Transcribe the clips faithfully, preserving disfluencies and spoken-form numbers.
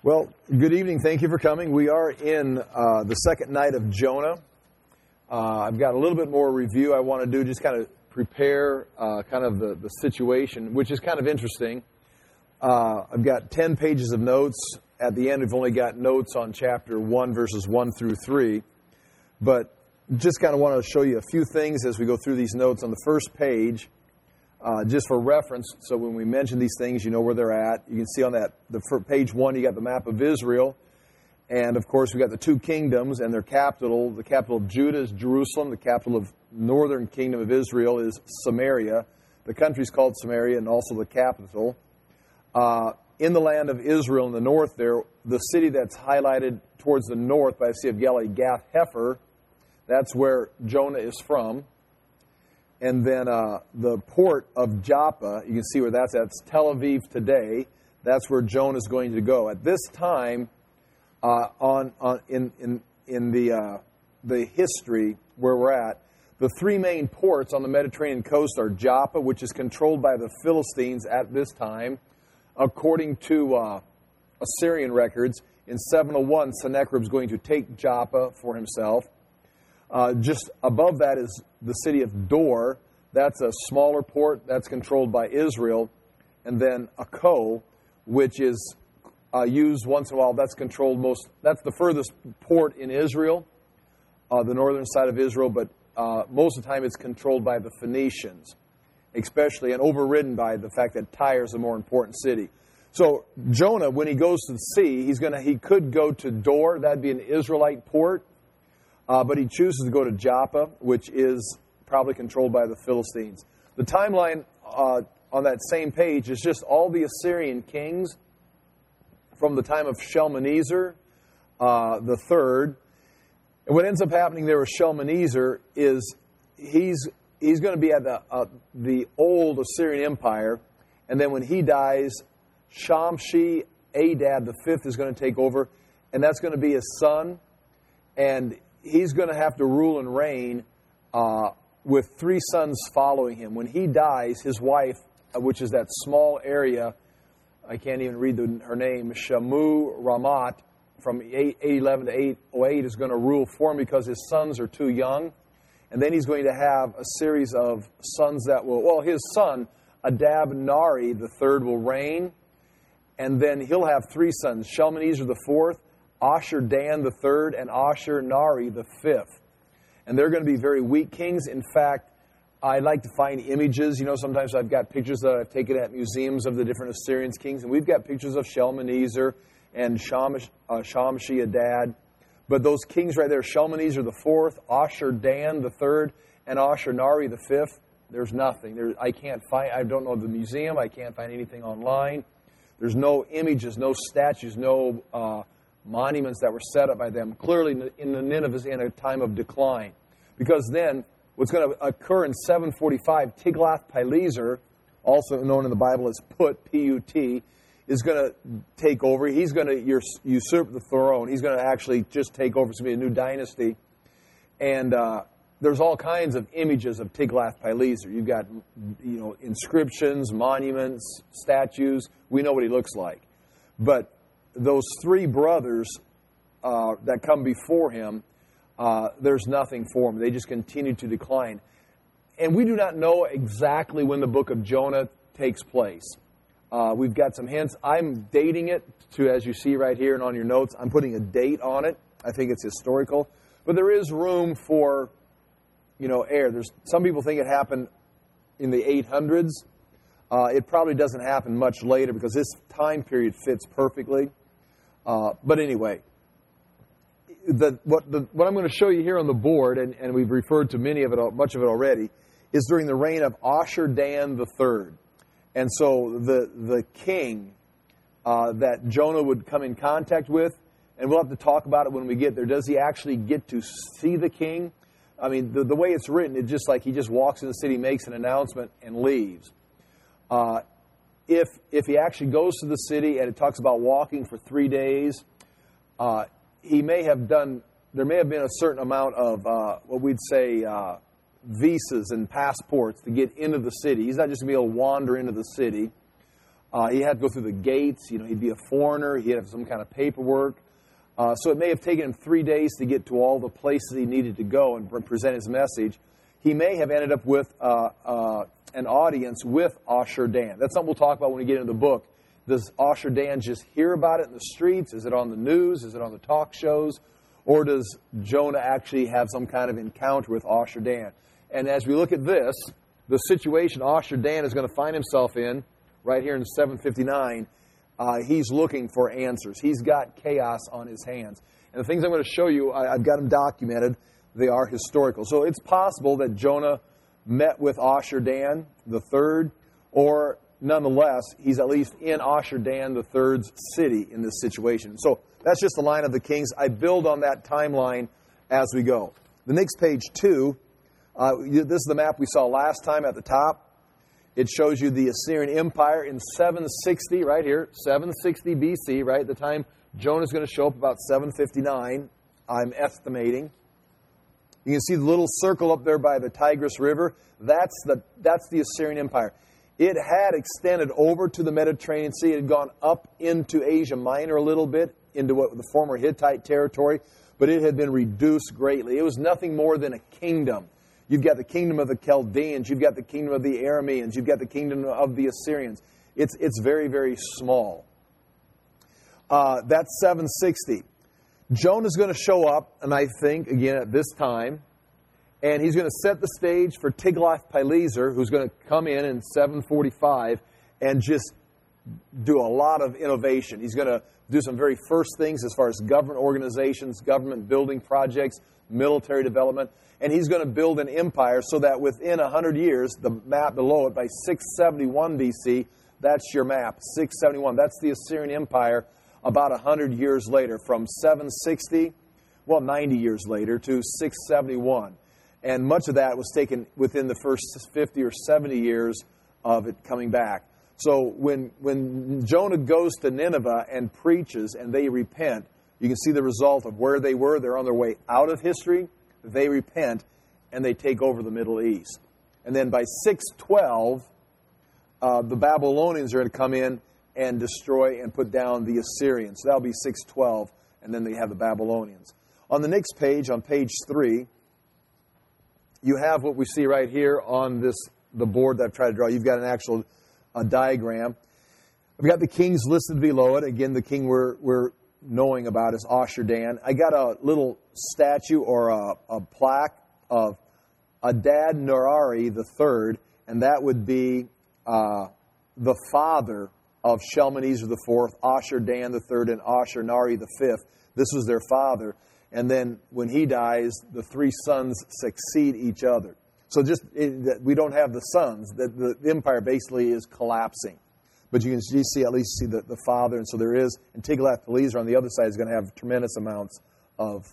Well, good evening. Thank you for coming. We are in uh, the second night of Jonah. Uh, I've got a little bit more review I want to do, just kind of prepare uh, kind of the, the situation, which is kind of interesting. Uh, I've got ten pages of notes. At the end, we've only got notes on chapter one, verses one through three. But just kind of want to show you a few things as we go through these notes on the first page. Uh, just for reference, so when we mention these things, you know where they're at. You can see on that, the first, page one, you got the map of Israel. And, of course, we got the two kingdoms and their capital. The capital of Judah is Jerusalem. The capital of northern kingdom of Israel is Samaria. The country is called Samaria and also the capital. Uh, in the land of Israel in the north there, the city that's highlighted towards the north by the Sea of Galilee, Gath-Hepher, that's where Jonah is from. And then uh, the port of Joppa, you can see where that's at. It's Tel Aviv today. That's where Jonah is going to go. At this time, uh, on, on in in in the uh, the history where we're at, the three main ports on the Mediterranean coast are Joppa, which is controlled by the Philistines at this time. According to uh, Assyrian records, in seven oh one, Sennacherib is going to take Joppa for himself. Uh, just above that is the city of Dor. That's a smaller port that's controlled by Israel. And then Akko, which is uh, used once in a while. That's controlled most. That's the furthest port in Israel, uh, the northern side of Israel. But uh, most of the time it's controlled by the Phoenicians, especially, and overridden by the fact that Tyre is a more important city. So Jonah, when he goes to the sea, he's gonna he could go to Dor. That'd be an Israelite port. Uh, but he chooses to go to Joppa, which is probably controlled by the Philistines. The timeline uh, on that same page is just all the Assyrian kings from the time of Shalmaneser uh, the third. And what ends up happening there with Shalmaneser is he's he's going to be at the uh, the old Assyrian Empire, and then when he dies, Shamshi Adad the fifth is going to take over, and that's going to be his son, and he's going to have to rule and reign uh, with three sons following him. When he dies, his wife, uh, which is that small area, I can't even read the, her name, Shamu Ramat, from eight eleven to eight oh eight, is going to rule for him because his sons are too young. And then he's going to have a series of sons that will, well, his son, Adab Nari the third, will reign. And then he'll have three sons, Shalmaneser the fourth, Ashur Dan the third, and Ashur Nari the fifth. And they're going to be very weak kings. In fact, I like to find images. You know, sometimes I've got pictures that I've taken at museums of the different Assyrian kings, and we've got pictures of Shalmaneser and Shamash, uh, Shamshi Adad. But those kings right there, Shalmaneser the fourth, Ashur Dan the third, and Ashur Nari the fifth, there's nothing. There, I can't find, I don't know the museum, I can't find anything online. There's no images, no statues, no Uh, monuments that were set up by them. Clearly, in the Nineveh is in a time of decline. Because then, what's going to occur in seven forty-five, Tiglath-Pileser, also known in the Bible as Put, P U T, is going to take over. He's going to usurp the throne. He's going to actually just take over. It's going to be a new dynasty. And uh, there's all kinds of images of Tiglath-Pileser. You've got, you know, inscriptions, monuments, statues. We know what he looks like. But those three brothers uh, that come before him, uh, there's nothing for them. They just continue to decline. And we do not know exactly when the book of Jonah takes place. Uh, we've got some hints. I'm dating it to, as you see right here and on your notes, I'm putting a date on it. I think it's historical. But there is room for, you know, error. There's, some people think it happened in the eight hundreds. Uh, it probably doesn't happen much later because this time period fits perfectly. Uh, but anyway, the, what, the, what I'm going to show you here on the board, and, and we've referred to many of it, much of it already, is during the reign of Ashur Dan the third. And so the the king uh, that Jonah would come in contact with, and we'll have to talk about it when we get there. Does he actually get to see the king? I mean, the, the way it's written, it's just like he just walks in the city, makes an announcement, and leaves. Uh, If if he actually goes to the city and it talks about walking for three days, uh, he may have done, there may have been a certain amount of uh, what we'd say uh, visas and passports to get into the city. He's not just going to be able to wander into the city. Uh, he had to go through the gates. You know, he'd be a foreigner. He had to have some kind of paperwork. Uh, so it may have taken him three days to get to all the places he needed to go and present his message. He may have ended up with uh, uh, an audience with Ashur-Dan. That's something we'll talk about when we get into the book. Does Ashur-Dan just hear about it in the streets? Is it on the news? Is it on the talk shows? Or does Jonah actually have some kind of encounter with Ashur-Dan? And as we look at this, the situation Ashur-Dan is going to find himself in, right here in seven fifty-nine, uh, he's looking for answers. He's got chaos on his hands. And the things I'm going to show you, I, I've got them documented. They are historical. So it's possible that Jonah met with Ashur-Dan the third, or nonetheless, he's at least in Ashur-Dan the third's city in this situation. So that's just the line of the kings. I build on that timeline as we go. The next page, two, uh, this is the map we saw last time at the top. It shows you the Assyrian Empire in seven sixty, right here, seven sixty B C, right? The time Jonah's going to show up about seven fifty-nine, I'm estimating. You can see the little circle up there by the Tigris River. That's the that's the Assyrian Empire. It had extended over to the Mediterranean Sea. It had gone up into Asia Minor a little bit, into what the former Hittite territory, but it had been reduced greatly. It was nothing more than a kingdom. You've got the kingdom of the Chaldeans. You've got the kingdom of the Arameans. You've got the kingdom of the Assyrians. It's it's very, very small. Uh, that's seven sixty. Jonah's going to show up, and I think, again, at this time, and he's going to set the stage for Tiglath-Pileser, who's going to come in in seven forty-five and just do a lot of innovation. He's going to do some very first things as far as government organizations, government building projects, military development, and he's going to build an empire so that within one hundred years, the map below it, by six seventy-one B C, that's your map, six seventy-one. That's the Assyrian Empire about one hundred years later, from seven sixty, well, ninety years later, to six seventy-one. And much of that was taken within the first fifty or seventy years of it coming back. So when when Jonah goes to Nineveh and preaches and they repent, you can see the result of where they were. They're on their way out of history. They repent, and they take over the Middle East. And then by six twelve, uh, the Babylonians are going to come in and destroy and put down the Assyrians. So that'll be six twelve, and then they have the Babylonians. On the next page, on page three, you have what we see right here on this the board that I've tried to draw. You've got an actual a diagram. We've got the kings listed below it. Again, the king we're, we're knowing about is Ashur-Dan. I got a little statue or a, a plaque of Adad-Nirari the third, and that would be uh, the father of Shalmaneser the fourth, Ashur-Dan the third, and Ashur-Nari the fifth. This was their father. And then when he dies, the three sons succeed each other. So just it, we don't have the sons. The, the empire basically is collapsing. But you can you see at least see the, the father. And so there is, and Tiglath-Pileser on the other side is going to have tremendous amounts of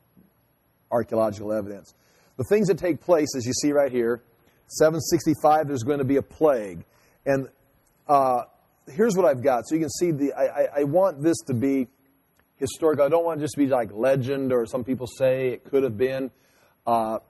archaeological evidence. The things that take place, as you see right here, seven sixty-five, there's going to be a plague. And uh, here's what I've got. So you can see, the. I, I, I want this to be historical. I don't want it just to be like legend, or some people say it could have been. Uh,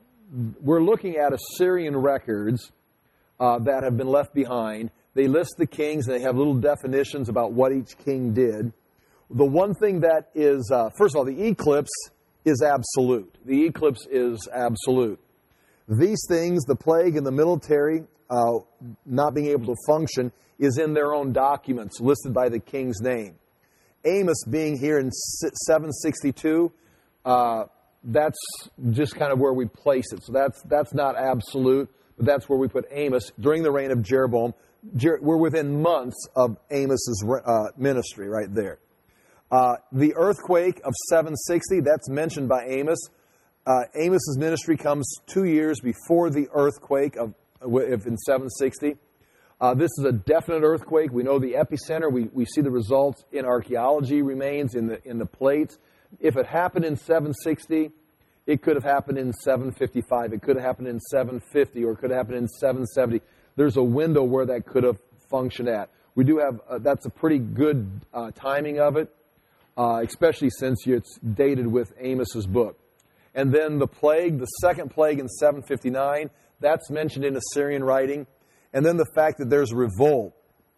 we're looking at Assyrian records uh, that have been left behind. They list the kings, and they have little definitions about what each king did. The one thing that is, uh, first of all, the eclipse is absolute. The eclipse is absolute. These things, the plague and the military uh, not being able to function, is in their own documents listed by the king's name. Amos being here in seven sixty-two, uh, that's just kind of where we place it. So that's that's not absolute, but that's where we put Amos during the reign of Jeroboam. Jer- we're within months of Amos's uh, ministry right there. Uh, the earthquake of seven sixty, that's mentioned by Amos. Uh, Amos's ministry comes two years before the earthquake of if in seven sixty. Uh, this is a definite earthquake. We know the epicenter. We, we see the results in archaeology remains in the in the plates. If it happened in seven sixty, it could have happened in seven fifty-five. It could have happened in seven fifty, or it could have happened in seven seventy. There's a window where that could have functioned at. We do have uh, that's a pretty good uh, timing of it, uh, especially since it's dated with Amos's book. And then the plague, the second plague in seven fifty-nine, that's mentioned in Assyrian writing. And then the fact that there's revolt.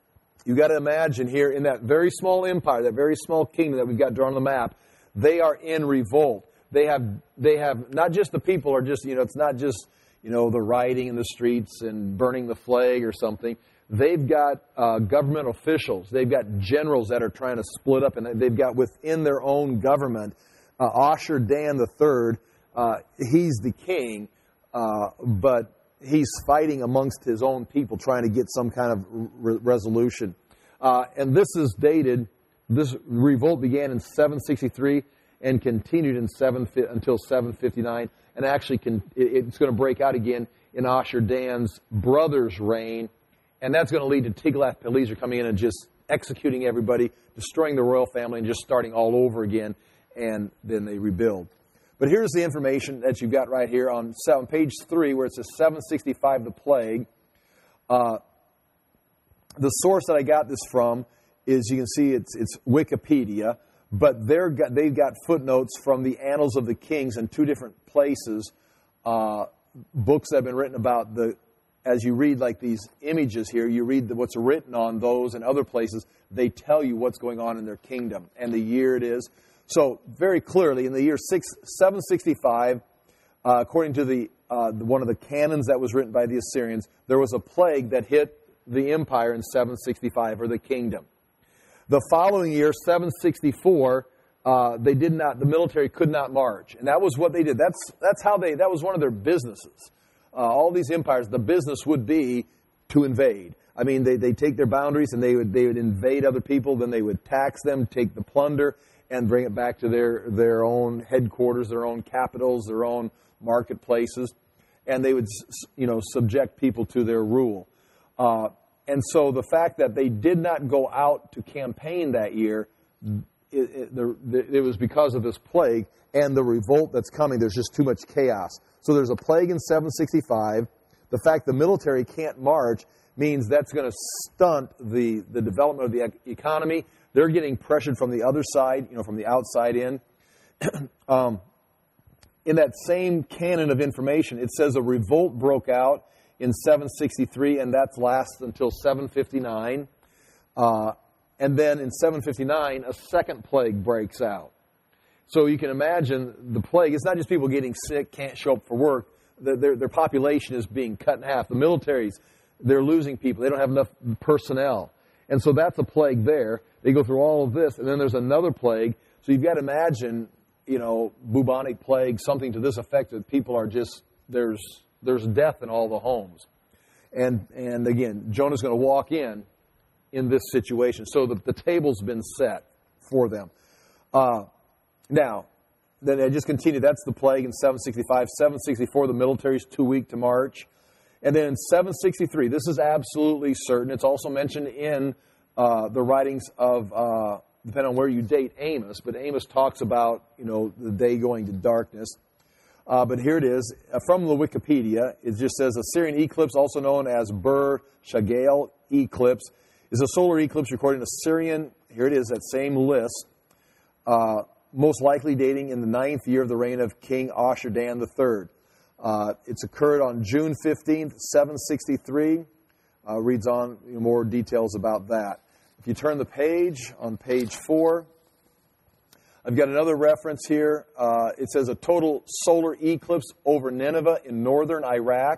you got to imagine here in that very small empire, that very small kingdom that we've got drawn on the map, they are in revolt. They have, they have not just the people are just, you know, it's not just, you know, the rioting in the streets and burning the flag or something. They've got uh, government officials. They've got generals that are trying to split up, and they've got within their own government, uh, Ashur-Dan the third, uh, he's the king, uh, but he's fighting amongst his own people, trying to get some kind of re- resolution. Uh, and this is dated, this revolt began in seven sixty-three and continued in seven, until seven fifty-nine, and actually can, it, it's going to break out again in Ashur-Dan's brother's reign. And that's going to lead to Tiglath-Pileser coming in and just executing everybody, destroying the royal family, and just starting all over again, and then they rebuild. But here's the information that you've got right here on, on page three, where it says seven sixty-five, the plague. Uh, the source that I got this from is, you can see it's, it's Wikipedia, but they're got, they've got footnotes from the Annals of the Kings in two different places, uh, books that have been written about the as you read like these images here, you read the, what's written on those and other places, they tell you what's going on in their kingdom and the year it is. So very clearly, in the year six, seven sixty-five, uh, according to the, uh, the one of the canons that was written by the Assyrians, there was a plague that hit the empire in seven sixty-five, or the kingdom. The following year, seven sixty-four, uh, they did not. The military could not march, and that was what they did. That's that's how they. That was one of their businesses. Uh, all these empires, the business would be to invade. I mean, they they take their boundaries and they would they would invade other people. Then they would tax them, take the plunder, and bring it back to their their own headquarters, their own capitals, their own marketplaces, and they would you know subject people to their rule. Uh, and so the fact that they did not go out to campaign that year, it, it, the, the, it was because of this plague and the revolt that's coming. There's just too much chaos. So there's a plague in seven sixty-five. The fact the military can't march means that's going to stunt the, the development of the economy. They're getting pressured from the other side, you know, from the outside in. um, in that same canon of information, it says a revolt broke out in seven sixty-three, and that lasts until seven fifty-nine. Uh, and then in seven fifty-nine, a second plague breaks out. So you can imagine the plague. It's not just people getting sick, can't show up for work. Their, their, their population is being cut in half. The militaries, they're losing people. They don't have enough personnel. And so that's a plague there. They go through all of this, and then there's another plague. So you've got to imagine, you know, bubonic plague, something to this effect that people are just, there's there's death in all the homes. And, and again, Jonah's going to walk in in this situation. So the, the table's been set for them. Uh, Now, then I just continue. That's the plague in seven sixty-five. seven sixty-four, the military's too weak to march. And then in seven sixty-three, this is absolutely certain. It's also mentioned in uh, the writings of, uh, depending on where you date Amos, but Amos talks about, you know, the day going to darkness. Uh, but here it is. Uh, from the Wikipedia, it just says, Assyrian eclipse, also known as Bur Shagale eclipse, is a solar eclipse recorded in Assyrian, here it is, that same list, uh, most likely dating in the ninth year of the reign of King Ashur-Dan the third. Uh, it's occurred on June fifteenth, seven sixty-three. Uh, reads on you know, more details about that. If you turn the page, on page four, I've got another reference here. Uh, it says a total solar eclipse over Nineveh in northern Iraq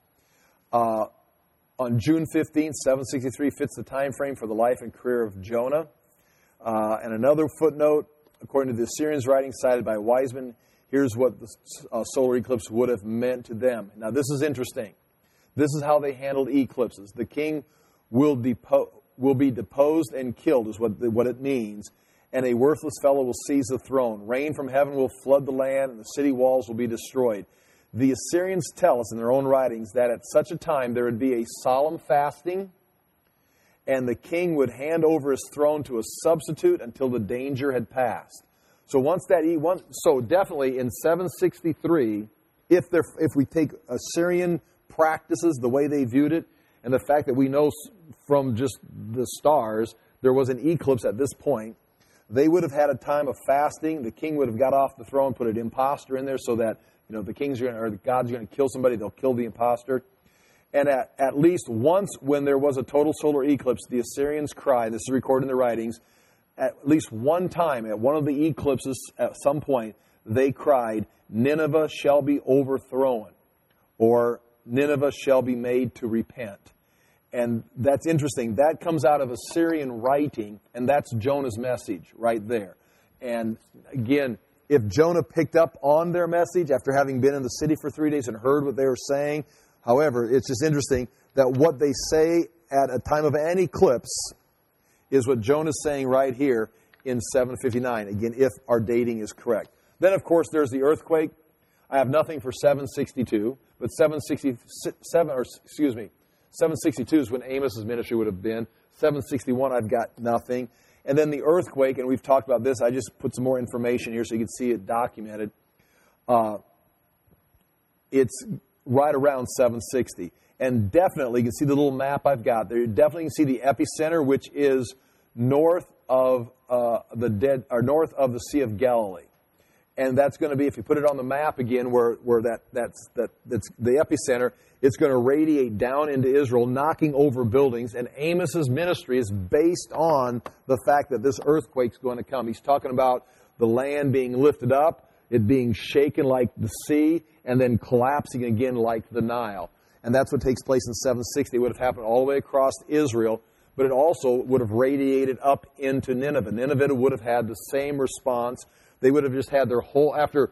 uh, on June fifteenth, seven sixty-three fits the time frame for the life and career of Jonah. Uh, and another footnote, according to the Assyrians' writing cited by Wiseman, here's what the uh, solar eclipse would have meant to them. Now, this is interesting. This is how they handled eclipses. The king will depo- will be deposed and killed, is what, the, what it means, and a worthless fellow will seize the throne. Rain from heaven will flood the land, and the city walls will be destroyed. The Assyrians tell us in their own writings that at such a time there would be a solemn fasting, and the king would hand over his throne to a substitute until the danger had passed. So once that, one, so definitely in seven sixty-three, if there, if we take Assyrian practices the way they viewed it, and the fact that we know from just the stars there was an eclipse at this point, they would have had a time of fasting. The king would have got off the throne, put an imposter in there, so that you know if the king's going or the God's going to kill somebody, they'll kill the imposter. And at, at least once when there was a total solar eclipse, the Assyrians cried, this is recorded in the writings, at least one time, at one of the eclipses at some point, they cried, Nineveh shall be overthrown, or Nineveh shall be made to repent. And that's interesting. That comes out of Assyrian writing, and that's Jonah's message right there. And again, if Jonah picked up on their message after having been in the city for three days and heard what they were saying, however, it's just interesting that what they say at a time of an eclipse is what Jonah's saying right here in seven fifty-nine. Again, if our dating is correct. Then, of course, there's the earthquake. I have nothing for seven sixty-two, but seven sixty-seven, or excuse me, seven sixty-two is when Amos's ministry would have been. seven sixty-one, I've got nothing. And then the earthquake, and we've talked about this. I just put some more information here so you can see it documented. Uh, it's right around seven sixty. And definitely, you can see the little map I've got there. You definitely can see the epicenter, which is north of uh, the dead, or north of the Sea of Galilee. And that's going to be, if you put it on the map again, where, where that, that's, that, that's the epicenter, it's going to radiate down into Israel, knocking over buildings. And Amos's ministry is based on the fact that this earthquake's going to come. He's talking about the land being lifted up, it being shaken like the sea, and then collapsing again like the Nile. And that's what takes place in seven sixty. It would have happened all the way across Israel, but it also would have radiated up into Nineveh. Nineveh would have had the same response. They would have just had their whole, after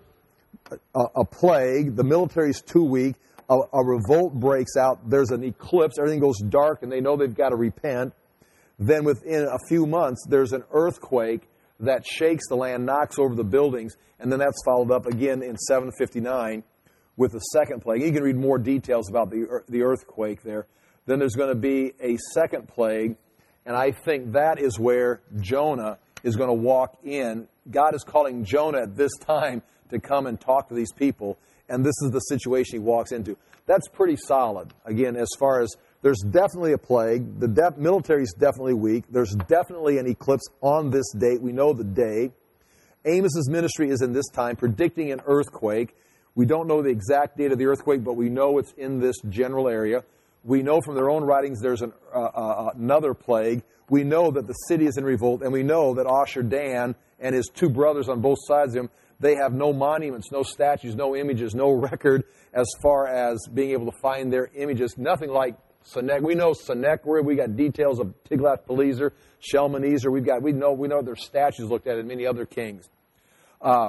a, a plague, the military's too weak, a, a revolt breaks out, there's an eclipse, everything goes dark, and they know they've got to repent. Then within a few months, there's an earthquake that shakes the land, knocks over the buildings, and then that's followed up again in seven fifty-nine with the second plague. You can read more details about the, the earthquake there. Then there's going to be a second plague, and I think that is where Jonah is going to walk in. God is calling Jonah at this time to come and talk to these people, and this is the situation he walks into. That's pretty solid. Again, as far as there's definitely a plague, the de- military is definitely weak, there's definitely an eclipse on this date, we know the day. Amos's ministry is in this time, predicting an earthquake. We don't know the exact date of the earthquake, but we know it's in this general area. We know from their own writings there's an, uh, uh, another plague. We know that the city is in revolt, and we know that Ashur-Dan and his two brothers on both sides of him, they have no monuments, no statues, no images, no record as far as being able to find their images. Nothing like Sennacherib. We know Sennacherib. We got details of Tiglath-Pileser, Shalmaneser. We've got we know we know their statues looked at, and many other kings. Uh,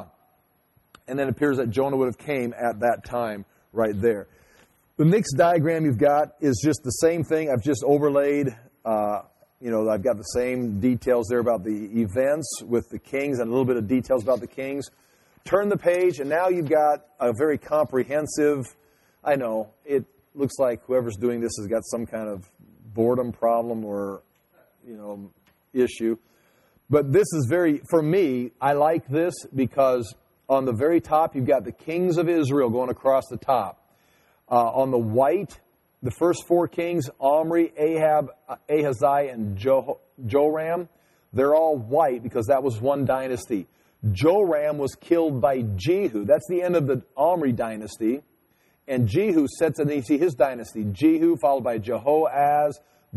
and then it appears that Jonah would have came at that time right there. The next diagram you've got is just the same thing. I've just overlaid, uh, you know, I've got the same details there about the events with the kings and a little bit of details about the kings. Turn the page, and now you've got a very comprehensive, I know, it looks like whoever's doing this has got some kind of boredom problem or, you know, issue. But this is very, for me, I like this because on the very top, you've got the kings of Israel going across the top. Uh, on the white, the first four kings, Omri, Ahab, Ahaziah, and jo- Joram, they're all white because that was one dynasty. Joram was killed by Jehu. That's the end of the Omri dynasty. And Jehu sets in his dynasty. Jehu followed by Jehoaz,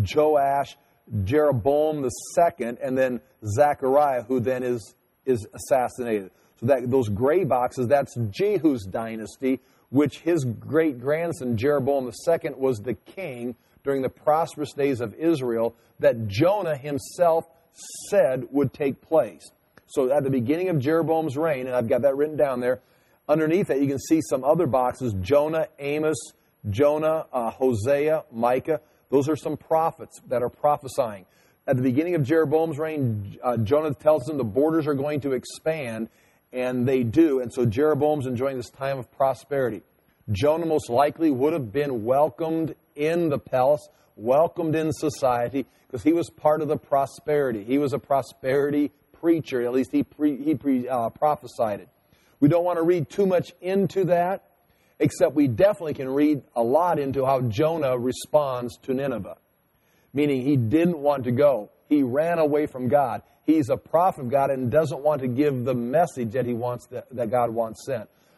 Joash, Jeroboam the second, and then Zechariah, who then is, is assassinated. So that those gray boxes, that's Jehu's dynasty, which his great-grandson, Jeroboam the second, was the king during the prosperous days of Israel that Jonah himself said would take place. So at the beginning of Jeroboam's reign, and I've got that written down there, underneath that you can see some other boxes, Jonah, Amos, Jonah, uh, Hosea, Micah. Those are some prophets that are prophesying. At the beginning of Jeroboam's reign, uh, Jonah tells them the borders are going to expand, and they do. And so Jeroboam's enjoying this time of prosperity. Jonah most likely would have been welcomed in the palace, welcomed in society, because he was part of the prosperity. He was a prosperity preacher. At least he, pre, he pre, uh, prophesied it. We don't want to read too much into that, except we definitely can read a lot into how Jonah responds to Nineveh. Meaning he didn't want to go. He ran away from God. He's a prophet of God and doesn't want to give the message that he wants, that, that God wants sent.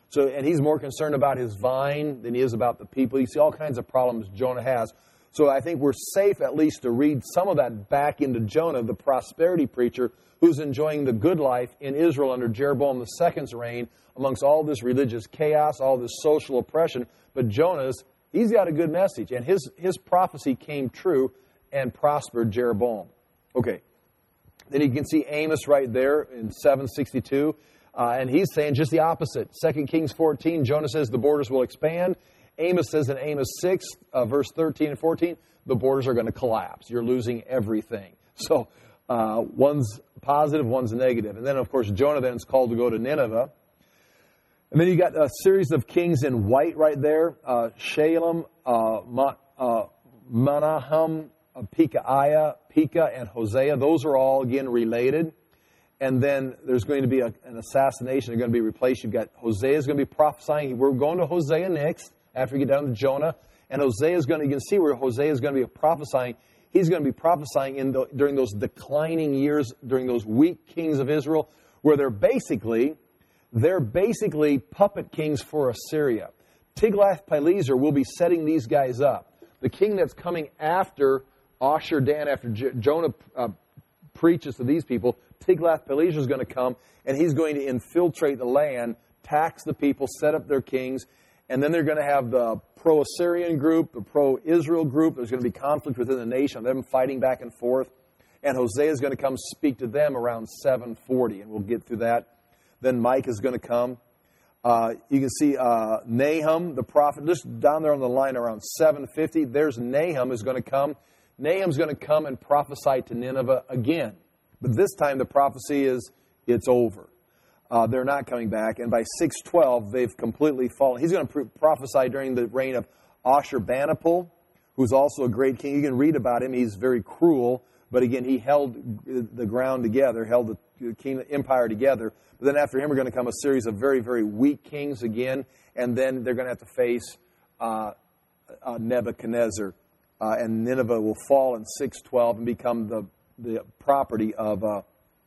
So, and he's more concerned about his vine than he is about the people. You see all kinds of problems Jonah has. So I think we're safe at least to read some of that back into Jonah, the prosperity preacher, who's enjoying the good life in Israel under Jeroboam the Second's reign, amongst all this religious chaos, all this social oppression. But Jonah's, he's got a good message, and his, his prophecy came true and prospered Jeroboam. Okay, then you can see Amos right there in seven sixty-two, uh, and he's saying just the opposite. Second Kings fourteen, Jonah says the borders will expand. Amos says in Amos six, uh, verse thirteen and fourteen, the borders are going to collapse. You're losing everything. So uh, one's positive, one's negative. And then, of course, Jonah then is called to go to Nineveh. And then you got a series of kings in white right there. Uh, Shalem, uh, Ma, uh, Menahem, uh, Pekahiah, Pekah, and Hosea. Those are all, again, related. And then there's going to be a, an assassination. They're going to be replaced. You've got Hosea is going to be prophesying. We're going to Hosea next after we get down to Jonah. And Hosea is going to, you can see where Hosea is going to be prophesying. He's going to be prophesying in the, during those declining years, during those weak kings of Israel, where they're basically, they're basically puppet kings for Assyria. Tiglath-Pileser will be setting these guys up. The king that's coming after Ashur-Dan, after J- Jonah uh, preaches to these people, Tiglath-Pileser is going to come, and he's going to infiltrate the land, tax the people, set up their kings, and then they're going to have the pro-Assyrian group, the pro-Israel group. There's going to be conflict within the nation, them fighting back and forth. And Hosea is going to come speak to them around seven forty, and we'll get through that. Then Micah is going to come. Uh, you can see uh, Nahum, the prophet, just down there on the line around seven fifty. There's Nahum is going to come. Nahum's going to come and prophesy to Nineveh again. But this time the prophecy is, it's over. Uh, they're not coming back. And by six twelve, they've completely fallen. He's going to prophesy during the reign of Ashurbanipal, who's also a great king. You can read about him. He's very cruel. But again, he held the ground together, held the king, empire together. But then after him, we're going to come a series of very, very weak kings again. And then they're going to have to face uh, uh, Nebuchadnezzar. Uh, and Nineveh will fall in six twelve and become the, the property of uh,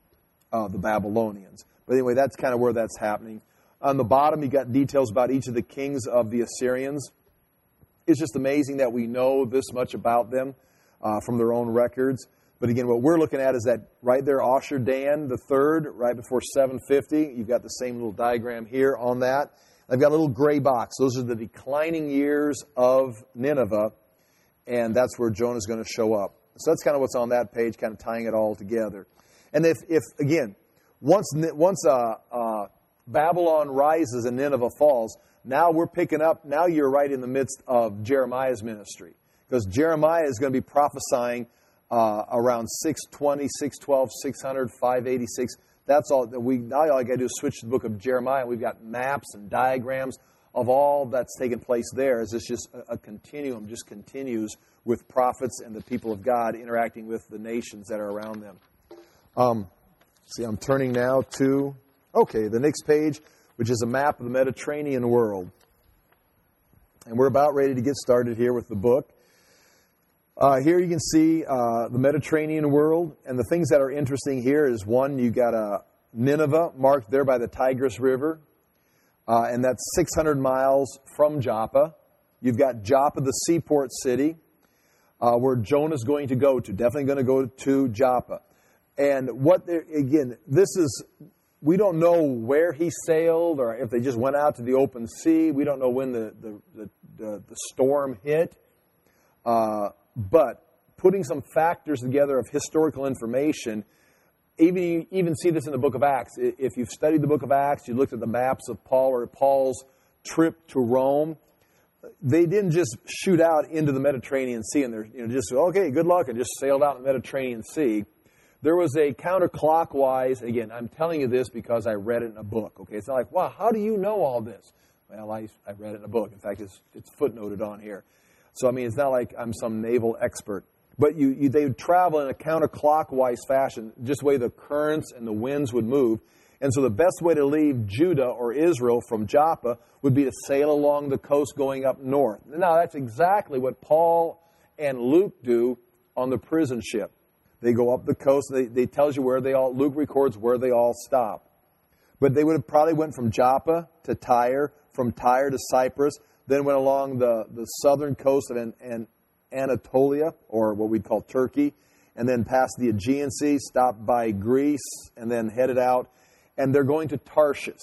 uh, the Babylonians. But anyway, that's kind of where that's happening. On the bottom, you got details about each of the kings of the Assyrians. It's just amazing that we know this much about them uh, from their own records. But again, what we're looking at is that right there, Ashur-Dan the third, right before seven fifty. You've got the same little diagram here on that. I've got a little gray box. Those are the declining years of Nineveh, and that's where Jonah's going to show up. So that's kind of what's on that page, kind of tying it all together. And if, if again, once once uh, uh, Babylon rises and Nineveh falls, now we're picking up, now you're right in the midst of Jeremiah's ministry. Because Jeremiah is going to be prophesying uh, around six twenty, six twelve, six hundred, five eighty-six. That's all that we, now all I got to do is switch to the book of Jeremiah. We've got maps and diagrams of all that's taken place there. As it's just a, a continuum, just continues with prophets and the people of God interacting with the nations that are around them. Um, see, I'm turning now to, okay, the next page, which is a map of the Mediterranean world. And we're about ready to get started here with the book. Uh, here you can see uh, the Mediterranean world. And the things that are interesting here is, one, you've got uh, Nineveh marked there by the Tigris River. Uh, and that's six hundred miles from Joppa. You've got Joppa, the seaport city, uh, where Jonah's going to go to. Definitely going to go to Joppa. And what, again, this is, we don't know where he sailed or if they just went out to the open sea. We don't know when the, the, the, the, the storm hit. Uh, but putting some factors together of historical information, even you even see this in the book of Acts. If you've studied the book of Acts, you looked at the maps of Paul or Paul's trip to Rome, they didn't just shoot out into the Mediterranean Sea and they're, you know, just, okay, good luck, and just sailed out in the Mediterranean Sea. There was a counterclockwise, again, I'm telling you this because I read it in a book, okay? It's not like, wow, how do you know all this? Well, I, I read it in a book. In fact, it's, it's footnoted on here. So, I mean, it's not like I'm some naval expert. But you, you, they would travel in a counterclockwise fashion, just the way the currents and the winds would move. And so the best way to leave Judah or Israel from Joppa would be to sail along the coast going up north. Now, that's exactly what Paul and Luke do on the prison ship. They go up the coast. They, they tells you where they all, Luke records where they all stop. But they would have probably went from Joppa to Tyre, from Tyre to Cyprus, then went along the, the southern coast of An, An, Anatolia, or what we'd call Turkey, and then past the Aegean Sea, stopped by Greece, and then headed out. And they're going to Tarshish.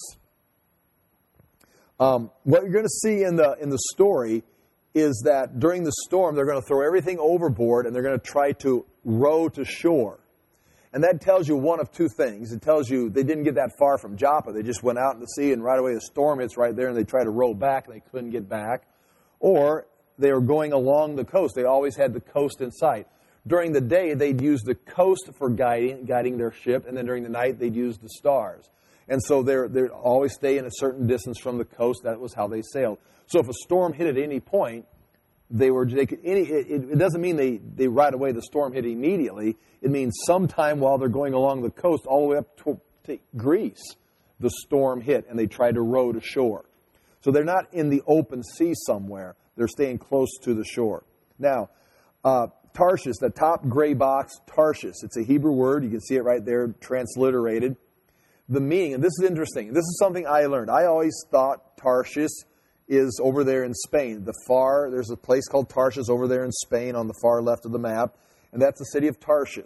Um, what you're going to see in the in the story is that during the storm, they're going to throw everything overboard, and they're going to try to row to shore. And that tells you one of two things. It tells you they didn't get that far from Joppa. They just went out in the sea, and right away the storm hits right there, and they try to row back, and they couldn't get back. Or they were going along the coast. They always had the coast in sight. During the day, they'd use the coast for guiding guiding their ship, and then during the night, they'd use the stars. And so they're, they'd always stay in a certain distance from the coast. That was how they sailed. So if a storm hit at any point, they were they could any. It, it doesn't mean they, they right away the storm hit immediately. It means sometime while they're going along the coast, all the way up to, to Greece, the storm hit, and they tried to row to shore. So they're not in the open sea somewhere. They're staying close to the shore. Now, uh, Tarshish, the top gray box, Tarshish. It's a Hebrew word. You can see it right there, transliterated. The meaning, and this is interesting. This is something I learned. I always thought Tarshish is over there in Spain. The far, there's a place called Tarshish over there in Spain on the far left of the map, and that's the city of Tarshish.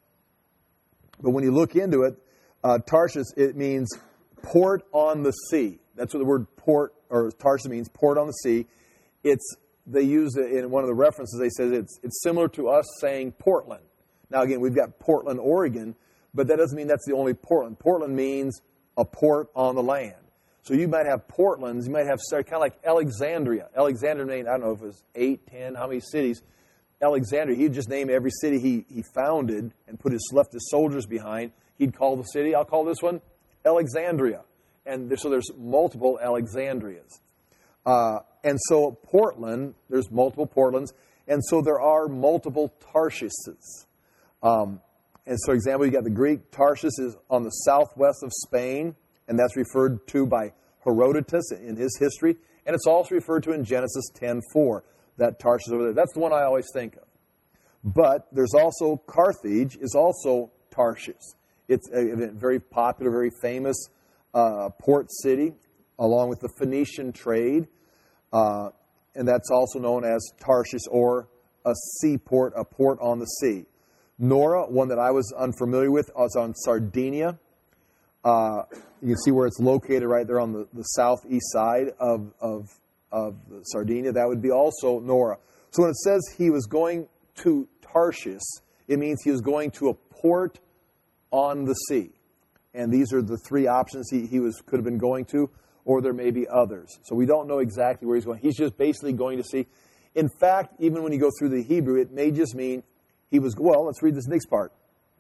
But when you look into it, uh, Tarshish, it means port on the sea. That's what the word port, or Tarshish means, port on the sea. It's, they use it in one of the references, they said it's, it's similar to us saying Portland. Now again, we've got Portland, Oregon, but that doesn't mean that's the only Portland. Portland means a port on the land. So you might have Portlands, you might have kind of like Alexandria. Alexander named, I don't know if it was eight, ten, how many cities. Alexandria, he'd just name every city he, he founded and put his left his soldiers behind. He'd call the city, I'll call this one Alexandria. And there, so there's multiple Alexandrias. Uh, and so Portland, there's multiple Portlands, and so there are multiple Tarshishes. Um, and so, for example, you got the Greek Tarshish is on the southwest of Spain, and that's referred to by Herodotus in his history, and it's also referred to in Genesis ten four, that Tarshish over there. That's the one I always think of. But there's also Carthage is also Tarshish. It's a very popular, very famous uh, port city, along with the Phoenician trade, uh, and that's also known as Tarshish, or a seaport, a port on the sea. Nora, one that I was unfamiliar with, was on Sardinia. Uh, you can see where it's located right there on the, the southeast side of, of, of Sardinia. That would be also Nora. So when it says he was going to Tarshish, it means he was going to a port on the sea. And these are the three options he, he was could have been going to, or there may be others. So we don't know exactly where he's going. He's just basically going to sea. In fact, even when you go through the Hebrew, it may just mean he was, well, let's read this next part.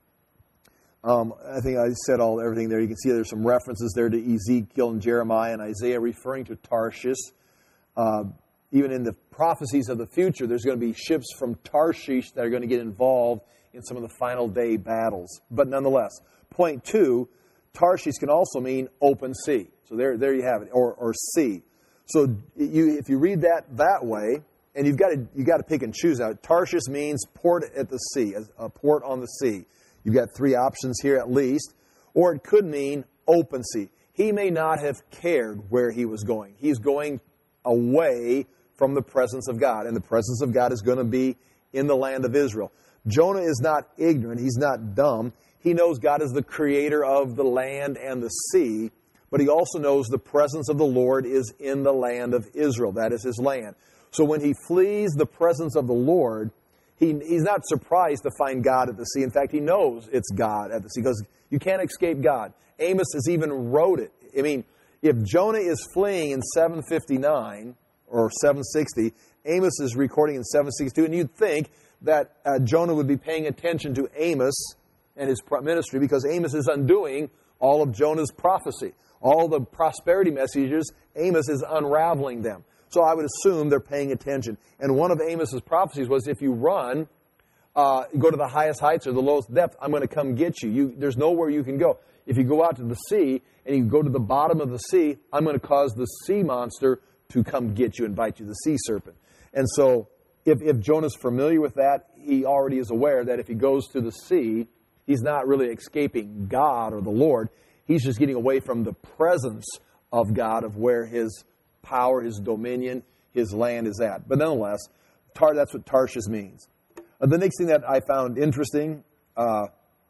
Um, I think I said all everything there. You can see there's some references there to Ezekiel and Jeremiah and Isaiah referring to Tarshish. Uh, even in the prophecies of the future, there's going to be ships from Tarshish that are going to get involved in some of the final day battles. But nonetheless, point two, Tarshish can also mean open sea. So there, there you have it, or, or sea. So you, if you read that that way, and you've got to you got to pick and choose out. Tarshish means port at the sea, a port on the sea. You've got three options here at least. Or it could mean open sea. He may not have cared where he was going. He's going away from the presence of God. And the presence of God is going to be in the land of Israel. Jonah is not ignorant. He's not dumb. He knows God is the creator of the land and the sea. But he also knows the presence of the Lord is in the land of Israel. That is his land. So when he flees the presence of the Lord, he, he's not surprised to find God at the sea. In fact, he knows it's God at the sea because you can't escape God. Amos has even wrote it. I mean, if Jonah is fleeing in seven fifty-nine or seven sixty, Amos is recording in seven sixty-two, and you'd think that uh, Jonah would be paying attention to Amos and his ministry because Amos is undoing all of Jonah's prophecy. All the prosperity messages, Amos is unraveling them. So I would assume they're paying attention. And one of Amos's prophecies was, if you run, uh, go to the highest heights or the lowest depth, I'm going to come get you. you. There's nowhere you can go. If you go out to the sea and you go to the bottom of the sea, I'm going to cause the sea monster to come get you and bite you, the sea serpent. And so if, if Jonah's familiar with that, he already is aware that if he goes to the sea, he's not really escaping God or the Lord. He's just getting away from the presence of God, of where his power, his dominion, his land is at. But nonetheless, tar, that's what Tarshish means. Uh, the next thing that I found interesting uh,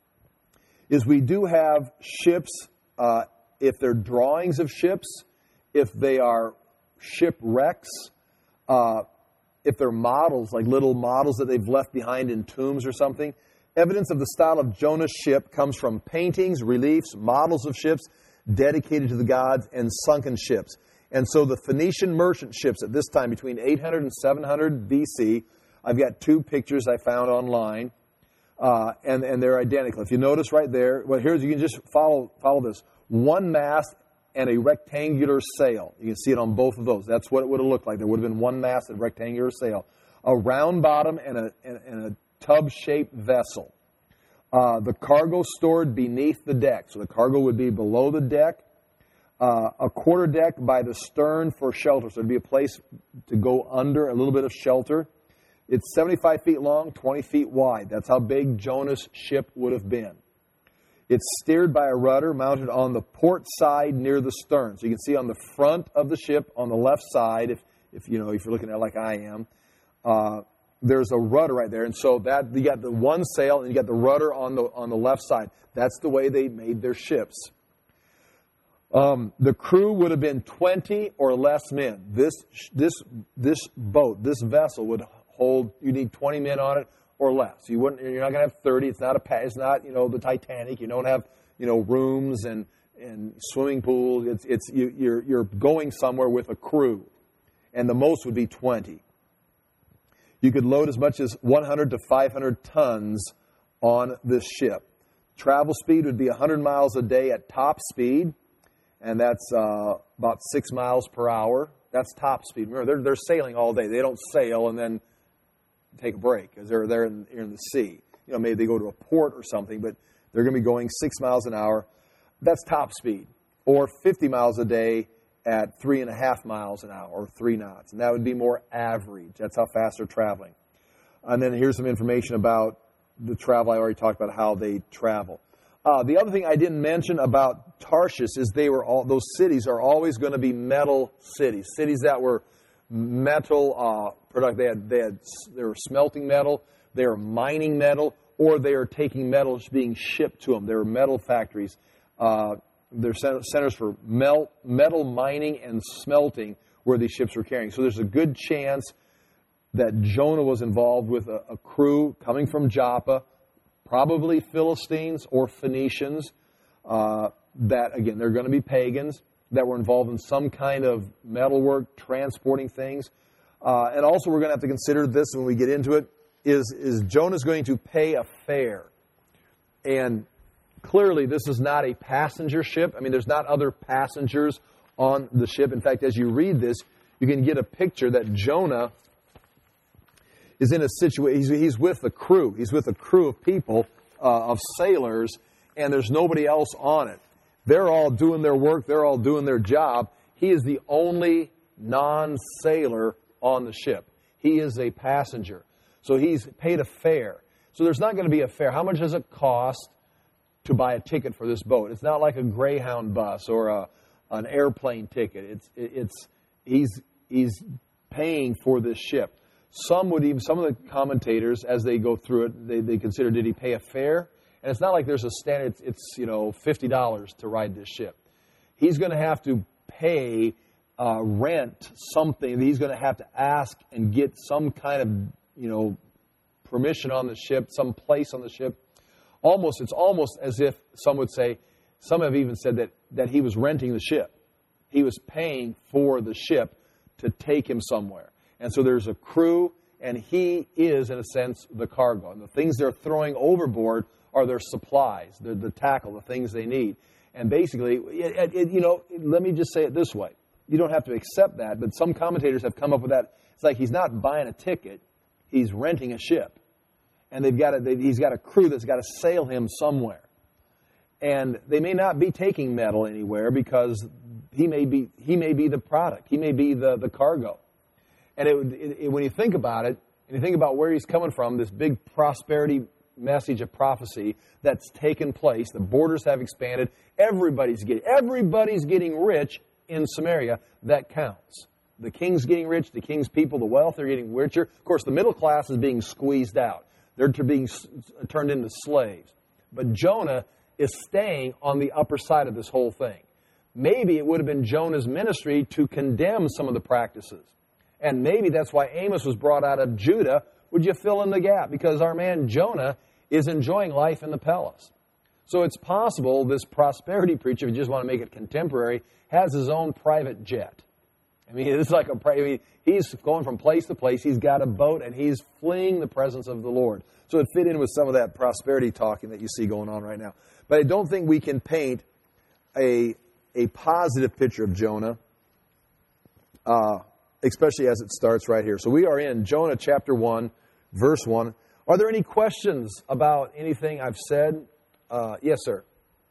is we do have ships, uh, if they're drawings of ships, if they are shipwrecks, uh, if they're models, like little models that they've left behind in tombs or something. Evidence of the style of Jonah's ship comes from paintings, reliefs, models of ships dedicated to the gods, and sunken ships. And so the Phoenician merchant ships at this time, between eight hundred and seven hundred B C, I've got two pictures I found online, uh, and, and they're identical. If you notice right there, well, here's, you can just follow follow this. One mast and a rectangular sail. You can see it on both of those. That's what it would have looked like. There would have been one mast and a rectangular sail. A round bottom and a, and, and a tub-shaped vessel. Uh, the cargo stored beneath the deck. So the cargo would be below the deck. Uh, a quarter deck by the stern for shelter. So there'd be a place to go under, a little bit of shelter. It's seventy-five feet long, twenty feet wide. That's how big Jonah's ship would have been. It's steered by a rudder mounted on the port side near the stern. So you can see on the front of the ship, on the left side, if if you know if you're looking at it like I am, uh, there's a rudder right there. And so that you got the one sail and you got the rudder on the on the left side. That's the way they made their ships. Um, the crew would have been twenty or less men. This this this boat, this vessel would hold. You need twenty men on it or less. You wouldn't. You're not going to have thirty. It's not a. It's not you know the Titanic. You don't have you know rooms and and swimming pools. It's it's you, you're you're going somewhere with a crew, and the most would be twenty. You could load as much as one hundred to five hundred tons on this ship. Travel speed would be one hundred miles a day at top speed. And that's uh, about six miles per hour. That's top speed. Remember, they're, they're sailing all day. They don't sail and then take a break because they're, they're in, in the sea. You know, maybe they go to a port or something, but they're going to be going six miles an hour. That's top speed. Or fifty miles a day at three and a half miles an hour, or three knots. And that would be more average. That's how fast they're traveling. And then here's some information about the travel. I already talked about how they travel. Uh, the other thing I didn't mention about Tarshish is they were all, those cities are always going to be metal cities, cities that were metal uh, product. They had, they had, they were smelting metal, they were mining metal, or they are taking metals being shipped to them. They were metal factories. Uh, they're centers for melt, metal mining and smelting where these ships were carrying. So there's a good chance that Jonah was involved with a, a crew coming from Joppa, probably Philistines or Phoenicians, uh, that, again, they're going to be pagans, that were involved in some kind of metalwork, transporting things. Uh, and also we're going to have to consider this when we get into it, is, is Jonah's going to pay a fare. And clearly this is not a passenger ship. I mean, there's not other passengers on the ship. In fact, as you read this, you can get a picture that Jonah is in a situation, he's, he's with a crew. He's with a crew of people, uh, of sailors, and there's nobody else on it. They're all doing their work. They're all doing their job. He is the only non-sailor on the ship. He is a passenger. So he's paid a fare. So there's not going to be a fare. How much does it cost to buy a ticket for this boat? It's not like a Greyhound bus or a, an airplane ticket. It's, it's, he's, he's paying for this ship. Some would even, some of the commentators, as they go through it, they, they consider, did he pay a fare? And it's not like there's a standard, it's, it's you know, fifty dollars to ride this ship. He's going to have to pay uh, rent something. He's going to have to ask and get some kind of, you know, permission on the ship, some place on the ship. Almost, it's almost as if some would say, some have even said that, that he was renting the ship. He was paying for the ship to take him somewhere. And so there's a crew, and he is, in a sense, the cargo. And the things they're throwing overboard are their supplies, the, the tackle, the things they need. And basically, it, it, you know, let me just say it this way. You don't have to accept that, but some commentators have come up with that. It's like he's not buying a ticket. He's renting a ship. And they've got a, they, he's got a crew that's got to sail him somewhere. And they may not be taking metal anywhere because he may be, he may be the product. He may be the, the cargo. And it, it, it, when you think about it, and you think about where he's coming from, this big prosperity message of prophecy that's taken place. The borders have expanded. Everybody's getting, everybody's getting rich in Samaria. That counts. The king's getting rich. The king's people, the wealth, they're getting richer. Of course, the middle class is being squeezed out. They're being turned into slaves. But Jonah is staying on the upper side of this whole thing. Maybe it would have been Jonah's ministry to condemn some of the practices. And maybe that's why Amos was brought out of Judah. Would you fill in the gap? Because our man Jonah is enjoying life in the palace. So it's possible this prosperity preacher, if you just want to make it contemporary, has his own private jet. I mean, it's like a, I mean, he's going from place to place. He's got a boat, and he's fleeing the presence of the Lord. So it fit in with some of that prosperity talking that you see going on right now. But I don't think we can paint a, a positive picture of Jonah, uh, especially as it starts right here. So we are in Jonah chapter one, verse one. Are there any questions about anything I've said? Uh, yes, sir.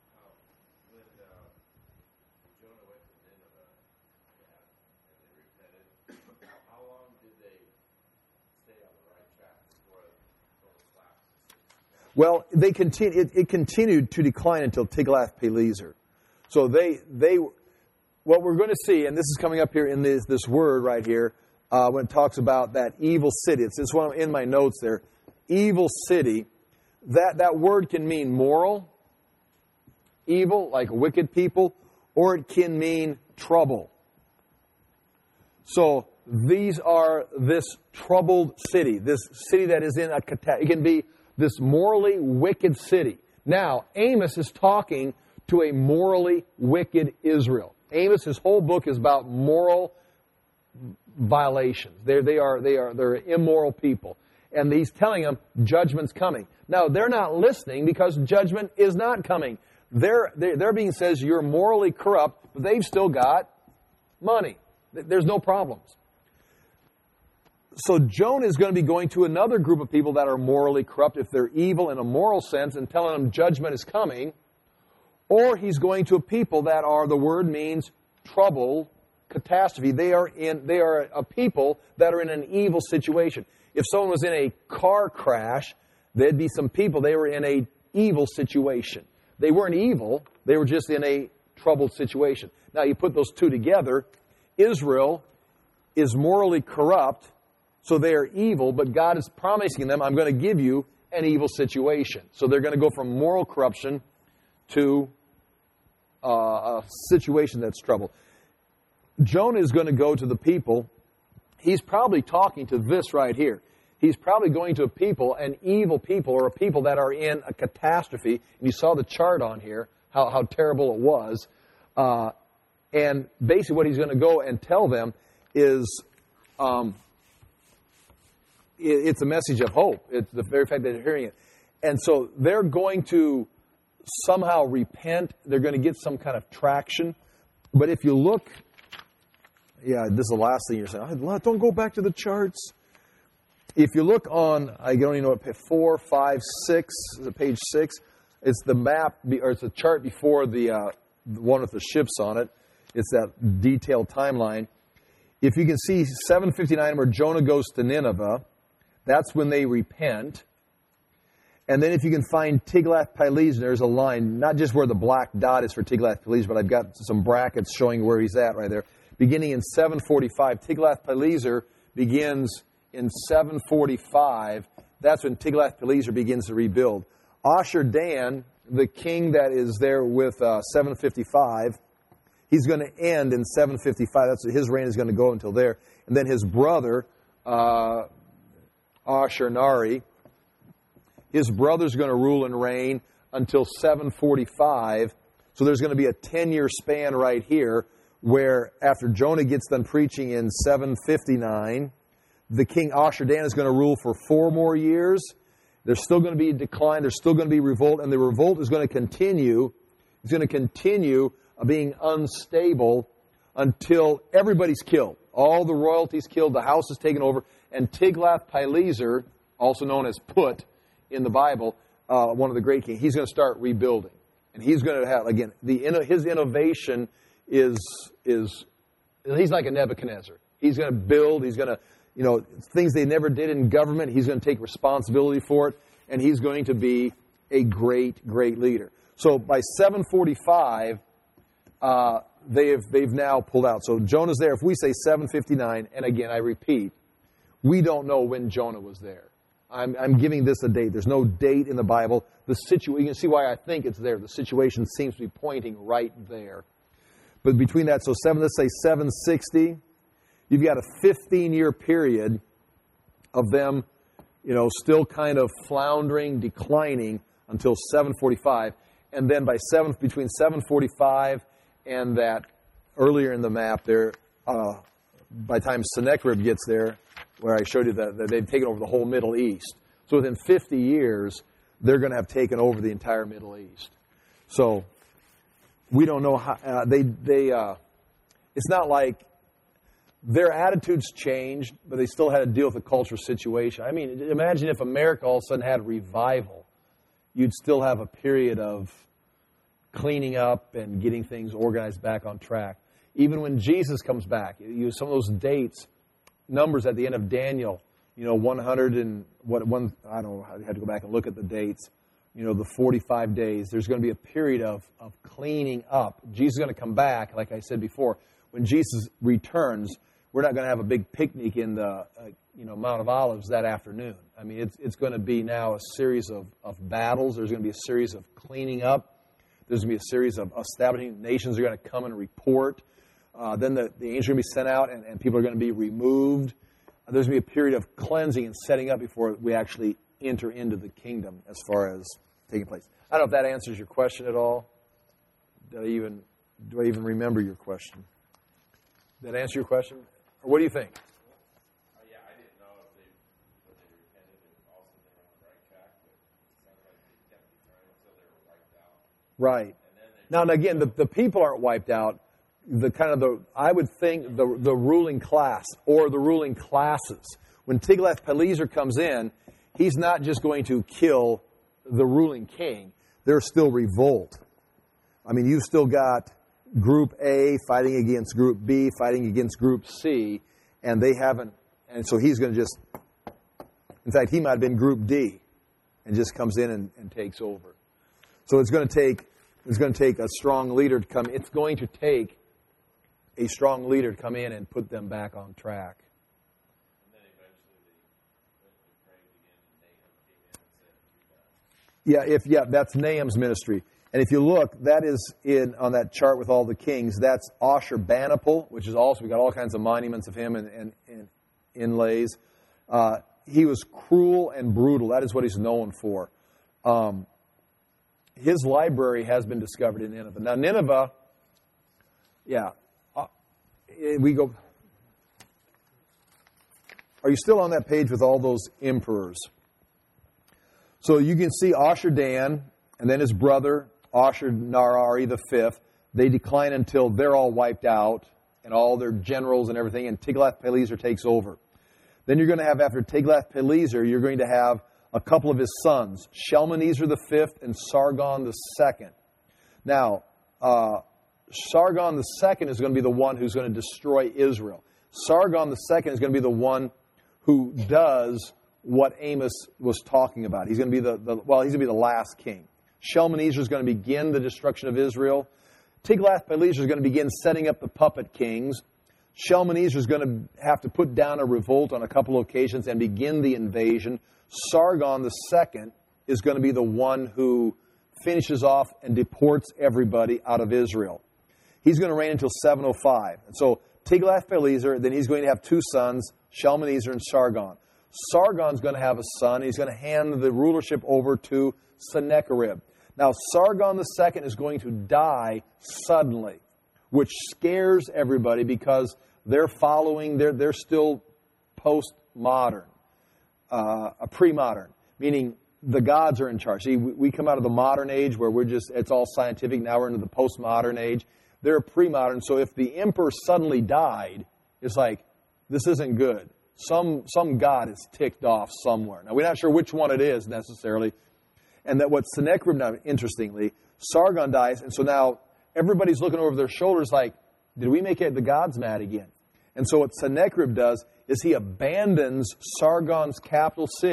Well, they continue, it, it continued to decline until Tiglath-Pileser. So they, they, what we're going to see, and this is coming up here in this, this word right here, uh, when it talks about that evil city. It's this one in my notes there. Evil city. That, that word can mean moral, evil, like wicked people, or it can mean trouble. So these are this troubled city, this city that is in a catastrophe. It can be this morally wicked city. Now, Amos is talking to a morally wicked Israel. Amos, his whole book is about moral violations. They're, they are, they are, they're immoral people. And he's telling them judgment's coming. Now, they're not listening because judgment is not coming. They're, they're, they're being says you're morally corrupt, but they've still got money. There's no problems. So Jonah is going to be going to another group of people that are morally corrupt, if they're evil in a moral sense, and telling them judgment is coming. Or he's going to a people that are, the word means trouble, catastrophe. They are in. They are a people that are in an evil situation. If someone was in a car crash, there'd be some people, they were in a evil situation. They weren't evil, they were just in a troubled situation. Now you put those two together, Israel is morally corrupt, so they are evil, but God is promising them, I'm going to give you an evil situation. So they're going to go from moral corruption to uh, a situation that's troubled. Jonah is going to go to the people. He's probably talking to this right here. He's probably going to a people, an evil people, or a people that are in a catastrophe. And you saw the chart on here, how, how terrible it was. Uh, and basically what he's going to go and tell them is... Um, It's a message of hope. It's the very fact that they're hearing it. And so they're going to somehow repent. They're going to get some kind of traction. But if you look, yeah, this is the last thing you're saying. Don't go back to the charts. If you look on, I don't even know what, four, five, six, is it page six? It's the map, or it's the chart before the, uh, the one with the ships on it. It's that detailed timeline. If you can see seven fifty-nine where Jonah goes to Nineveh, that's when they repent. And then if you can find Tiglath-Pileser, there's a line, not just where the black dot is for Tiglath-Pileser, but I've got some brackets showing where he's at right there. Beginning in seven forty-five, Tiglath-Pileser begins in seven forty-five. That's when Tiglath-Pileser begins to rebuild. Ashur-Dan, the king that is there with uh, seven fifty-five, he's going to end in seven fifty-five. That's his reign is going to go until there. And then his brother... Uh, Ashurnari, his brother's going to rule and reign until seven forty-five. So there's going to be a ten-year span right here where after Jonah gets done preaching in seven fifty-nine, the king Ashur-Dan is going to rule for four more years. There's still going to be a decline. There's still going to be revolt, and the revolt is going to continue. It's going to continue being unstable until everybody's killed. All the royalty's killed. The house is taken over. And Tiglath-Pileser, also known as Put in the Bible, uh, one of the great kings, he's going to start rebuilding. And he's going to have, again, the his innovation is, is he's like a Nebuchadnezzar. He's going to build, he's going to, you know, things they never did in government, he's going to take responsibility for it. and he's going to be a great, great leader. So by seven forty-five, uh, they've they've now pulled out. So Jonah's there. If we say seven fifty-nine, and again, I repeat, we don't know when Jonah was there. I'm, I'm giving this a date. There's no date in the Bible. The situ- you can see why I think it's there. The situation seems to be pointing right there. But between that, so seven, let's say seven sixty, you've got a fifteen-year period of them, you know, still kind of floundering, declining until seven forty-five. And then by seven, between seven forty-five and that earlier in the map there, uh, by the time Sennacherib gets there, where I showed you that, that they've taken over the whole Middle East. So within fifty years, they're going to have taken over the entire Middle East. So we don't know how, uh, they, they, uh, it's not like their attitudes changed, but they still had to deal with the cultural situation. I mean, imagine if America all of a sudden had revival. You'd still have a period of cleaning up and getting things organized back on track. Even when Jesus comes back, you some of those dates, numbers at the end of Daniel, you know, one hundred and what one I don't know, I had to go back and look at the dates. You know, the forty-five days. There's going to be a period of of cleaning up. Jesus is going to come back, like I said before. When Jesus returns, we're not going to have a big picnic in the uh, you know Mount of Olives that afternoon. I mean, it's it's going to be now a series of of battles. There's going to be a series of cleaning up. There's going to be a series of establishing. Nations are going to come and report. Uh, then the, the angels are going to be sent out, and, and people are going to be removed. Uh, there's going to be a period of cleansing and setting up before we actually enter into the kingdom as far as taking place. I don't know if that answers your question at all. Did I even, do I even remember your question? Did that answer your question? Or what do you think? Uh, yeah, I didn't know if they, if they repented and also they were on the right track, but it sounded like they kept returning until they were wiped out. Right. And then they Now, and again, the, the people aren't wiped out. The kind of the, I would think the the ruling class or the ruling classes. When Tiglath-Pileser comes in, he's not just going to kill the ruling king. There's still revolt. I mean, you've still got Group A fighting against Group B, fighting against Group C, and they haven't, and so he's going to just, in fact, he might have been Group D and just comes in and, and takes over. So it's going to take, it's going to take a strong leader to come, it's going to take a strong leader to come in and put them back on track. And then eventually they went to pray again, and Nahum came in and said, "You're done." Yeah, if yeah, that's Nahum's ministry. And if you look, that is in on that chart with all the kings. That's Ashurbanipal, which is also, we got all kinds of monuments of him and, and, and inlays. Uh, he was cruel and brutal. That is what he's known for. Um, his library has been discovered in Nineveh. Now, Nineveh, yeah, uh, we go. Are you still on that page with all those emperors? So you can see Ashur-Dan, and then his brother, Ashur-Narari the fifth. They decline until they're all wiped out, and all their generals and everything, and Tiglath-Pileser takes over. Then you're going to have, after Tiglath-Pileser, you're going to have a couple of his sons, Shalmaneser the fifth and Sargon the second. Now, uh, Sargon the second is going to be the one who's going to destroy Israel. Sargon the second is going to be the one who does what Amos was talking about. He's going to be the, the well, he's going to be the last king. Shalmaneser is going to begin the destruction of Israel. Tiglath-Pileser is going to begin setting up the puppet kings. Shalmaneser is going to have to put down a revolt on a couple of occasions and begin the invasion. Sargon the second is going to be the one who finishes off and deports everybody out of Israel. He's going to reign until seven oh five. And so Tiglath-Pileser, then he's going to have two sons, Shalmaneser and Sargon. Sargon's going to have a son. He's going to hand the rulership over to Sennacherib. Now, Sargon the second is going to die suddenly, which scares everybody because they're following, they're, they're still post-modern, uh, a pre-modern, meaning the gods are in charge. See, we come out of the modern age where we're just, it's all scientific. Now we're into the post-modern age. They're pre-modern. So if the emperor suddenly died, it's like, this isn't good. Some some god is ticked off somewhere. Now, we're not sure which one it is necessarily. And that what Sennacherib, now, interestingly, Sargon dies, and so now everybody's looking over their shoulders like, did we make the gods mad again? And so what Sennacherib does is he abandons Sargon's capital city,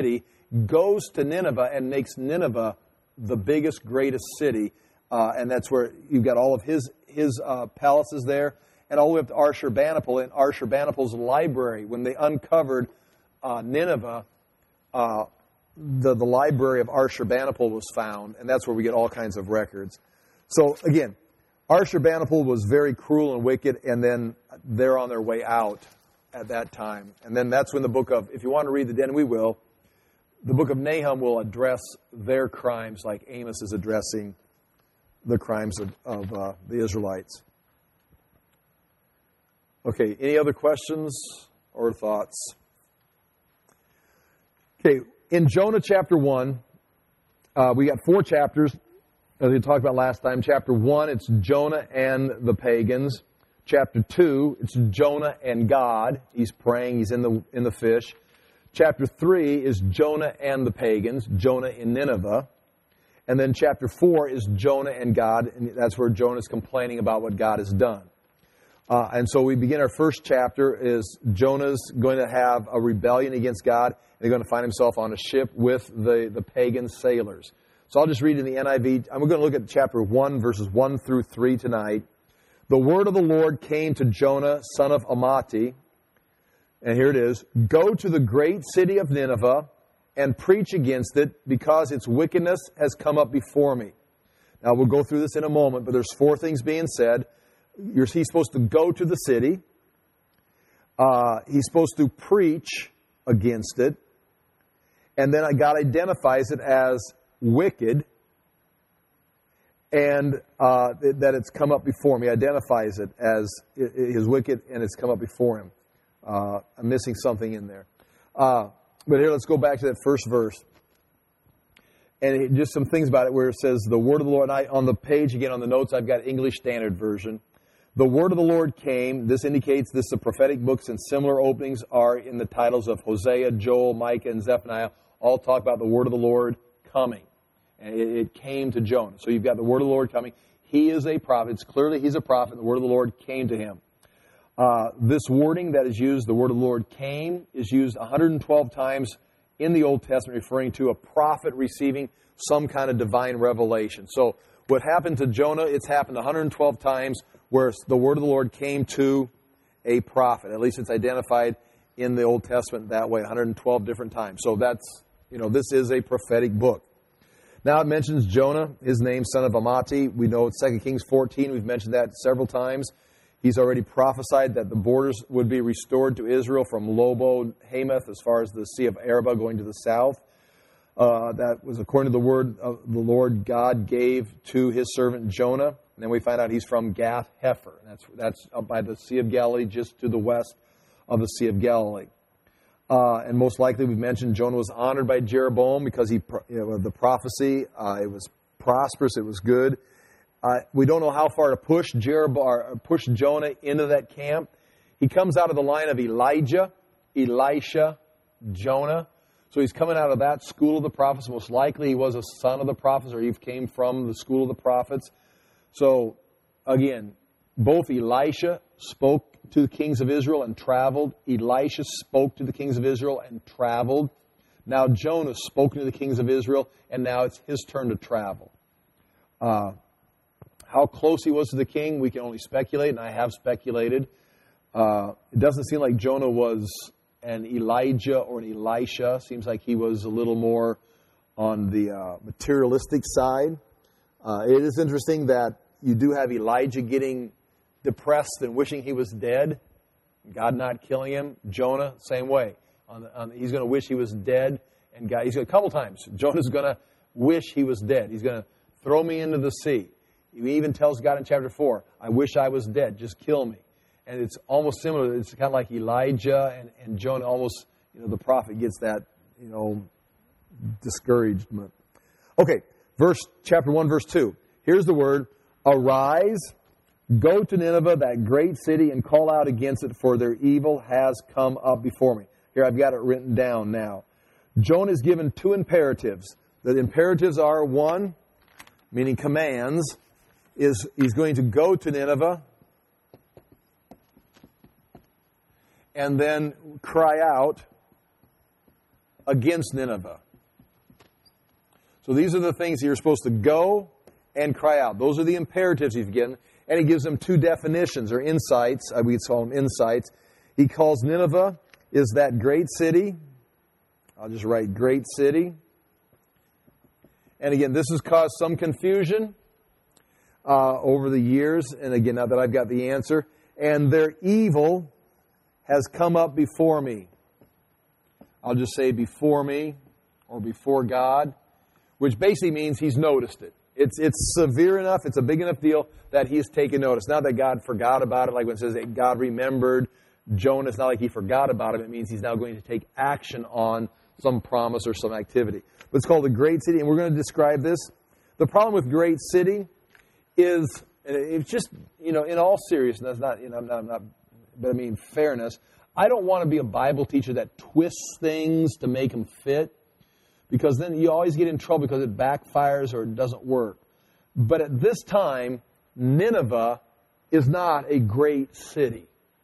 goes to Nineveh and makes Nineveh the biggest, greatest city. Uh, and that's where you've got all of his, his uh, palaces there, and all the way up to Ashurbanipal. And Ashurbanipal's library, when they uncovered uh, Nineveh, uh, the, the library of Ashurbanipal was found, and that's where we get all kinds of records. So, again, Ashurbanipal was very cruel and wicked, and then they're on their way out at that time. And then that's when the book of, if you want to read the den, we will, the book of Nahum will address their crimes like Amos is addressing the crimes of, of uh, the Israelites. Okay, any other questions or thoughts? Okay, in Jonah chapter one, uh, we got four chapters, as we talked about last time. Chapter one, it's Jonah and the pagans. Chapter two, it's Jonah and God. He's praying, he's in the in the fish. Chapter three is Jonah and the pagans, Jonah in Nineveh. And then chapter four is Jonah and God, and that's where Jonah is complaining about what God has done. Uh, and so we begin our first chapter is Jonah's going to have a rebellion against God, and he's going to find himself on a ship with the, the pagan sailors. So I'll just read in the N I V. I'm going to look at chapter one, verses one through three tonight. The word of the Lord came to Jonah, son of Amittai, and here it is, go to the great city of Nineveh and preach against it, because its wickedness has come up before me. Now, we'll go through this in a moment, but there's four things being said. You're, he's supposed to go to the city. Uh, he's supposed to preach against it. And then God identifies it as wicked, and uh, that it's come up before him. He identifies it as his wicked, and it's come up before him. Uh, I'm missing something in there. Uh, But here, let's go back to that first verse. And it, just some things about it where it says, the word of the Lord, and I, on the page, again, on the notes, I've got English Standard Version. The word of the Lord came. This indicates this, the prophetic books and similar openings are in the titles of Hosea, Joel, Micah, and Zephaniah. All talk about the word of the Lord coming. And it, it came to Jonah. So you've got the word of the Lord coming. He is a prophet. It's clearly he's a prophet. The word of the Lord came to him. Uh, this wording that is used, the word of the Lord came, is used one hundred twelve times in the Old Testament, referring to a prophet receiving some kind of divine revelation. So what happened to Jonah, it's happened one hundred twelve times where the word of the Lord came to a prophet. At least it's identified in the Old Testament that way, one hundred twelve different times. So that's, you know, this is a prophetic book. Now it mentions Jonah, his name, son of Amittai. We know it's Second Kings fourteen. We've mentioned that several times. He's already prophesied that the borders would be restored to Israel from Lobo, Hamath, as far as the Sea of Arabah going to the south. Uh, that was according to the word of the Lord God gave to his servant Jonah. And then we find out he's from Gath Hepher. That's, that's up by the Sea of Galilee, just to the west of the Sea of Galilee. Uh, and most likely, we've mentioned Jonah was honored by Jeroboam because he, you know, the prophecy, uh, it was prosperous, it was good. Uh, we don't know how far to push Jeroboam, push Jonah into that camp. He comes out of the line of Elijah, Elisha, Jonah. So he's coming out of that school of the prophets. Most likely he was a son of the prophets, or he came from the school of the prophets. So, again, both Elisha spoke to the kings of Israel and traveled. Elisha spoke to the kings of Israel and traveled. Now Jonah spoke to the kings of Israel, and now it's his turn to travel. Uh, how close he was to the king, we can only speculate, and I have speculated. Uh, it doesn't seem like Jonah was an Elijah or an Elisha. Seems like he was a little more on the uh, materialistic side. Uh, it is interesting that you do have Elijah getting depressed and wishing he was dead, God not killing him. Jonah, same way. On the, on the, he's going to wish he was dead, and God, he's going a couple times. Jonah's going to wish he was dead. He's going to throw me into the sea. He even tells God in chapter four, I wish I was dead, just kill me. And it's almost similar. It's kind of like Elijah and, and Jonah. Almost, you know, the prophet gets that, you know, discouragement. Okay, verse chapter one, verse two. Here's the word: arise, go to Nineveh, that great city, and call out against it, for their evil has come up before me. Here, I've got it written down now. Jonah is given two imperatives. The imperatives are, one, meaning commands, is he's going to go to Nineveh and then cry out against Nineveh. So these are the things you're supposed to go and cry out. Those are the imperatives he's given. And he gives them two definitions or insights. We would call them insights. He calls Nineveh is that great city. I'll just write great city. And again, this has caused some confusion uh, over the years. And again, now that I've got the answer. And their evil has come up before me. I'll just say before me or before God, which basically means he's noticed it. It's it's severe enough, it's a big enough deal that he's taken notice. Not that God forgot about it, like when it says that God remembered Jonah. It's not like he forgot about him. It means he's now going to take action on some promise or some activity. But it's called the great city, and we're going to describe this. The problem with great city is, and it's just, you know, in all seriousness, not, you know, I'm not, I'm not, but I mean fairness, I don't want to be a Bible teacher that twists things to make them fit. Because then you always get in trouble because it backfires or it doesn't work. But at this time, Nineveh is not a great city.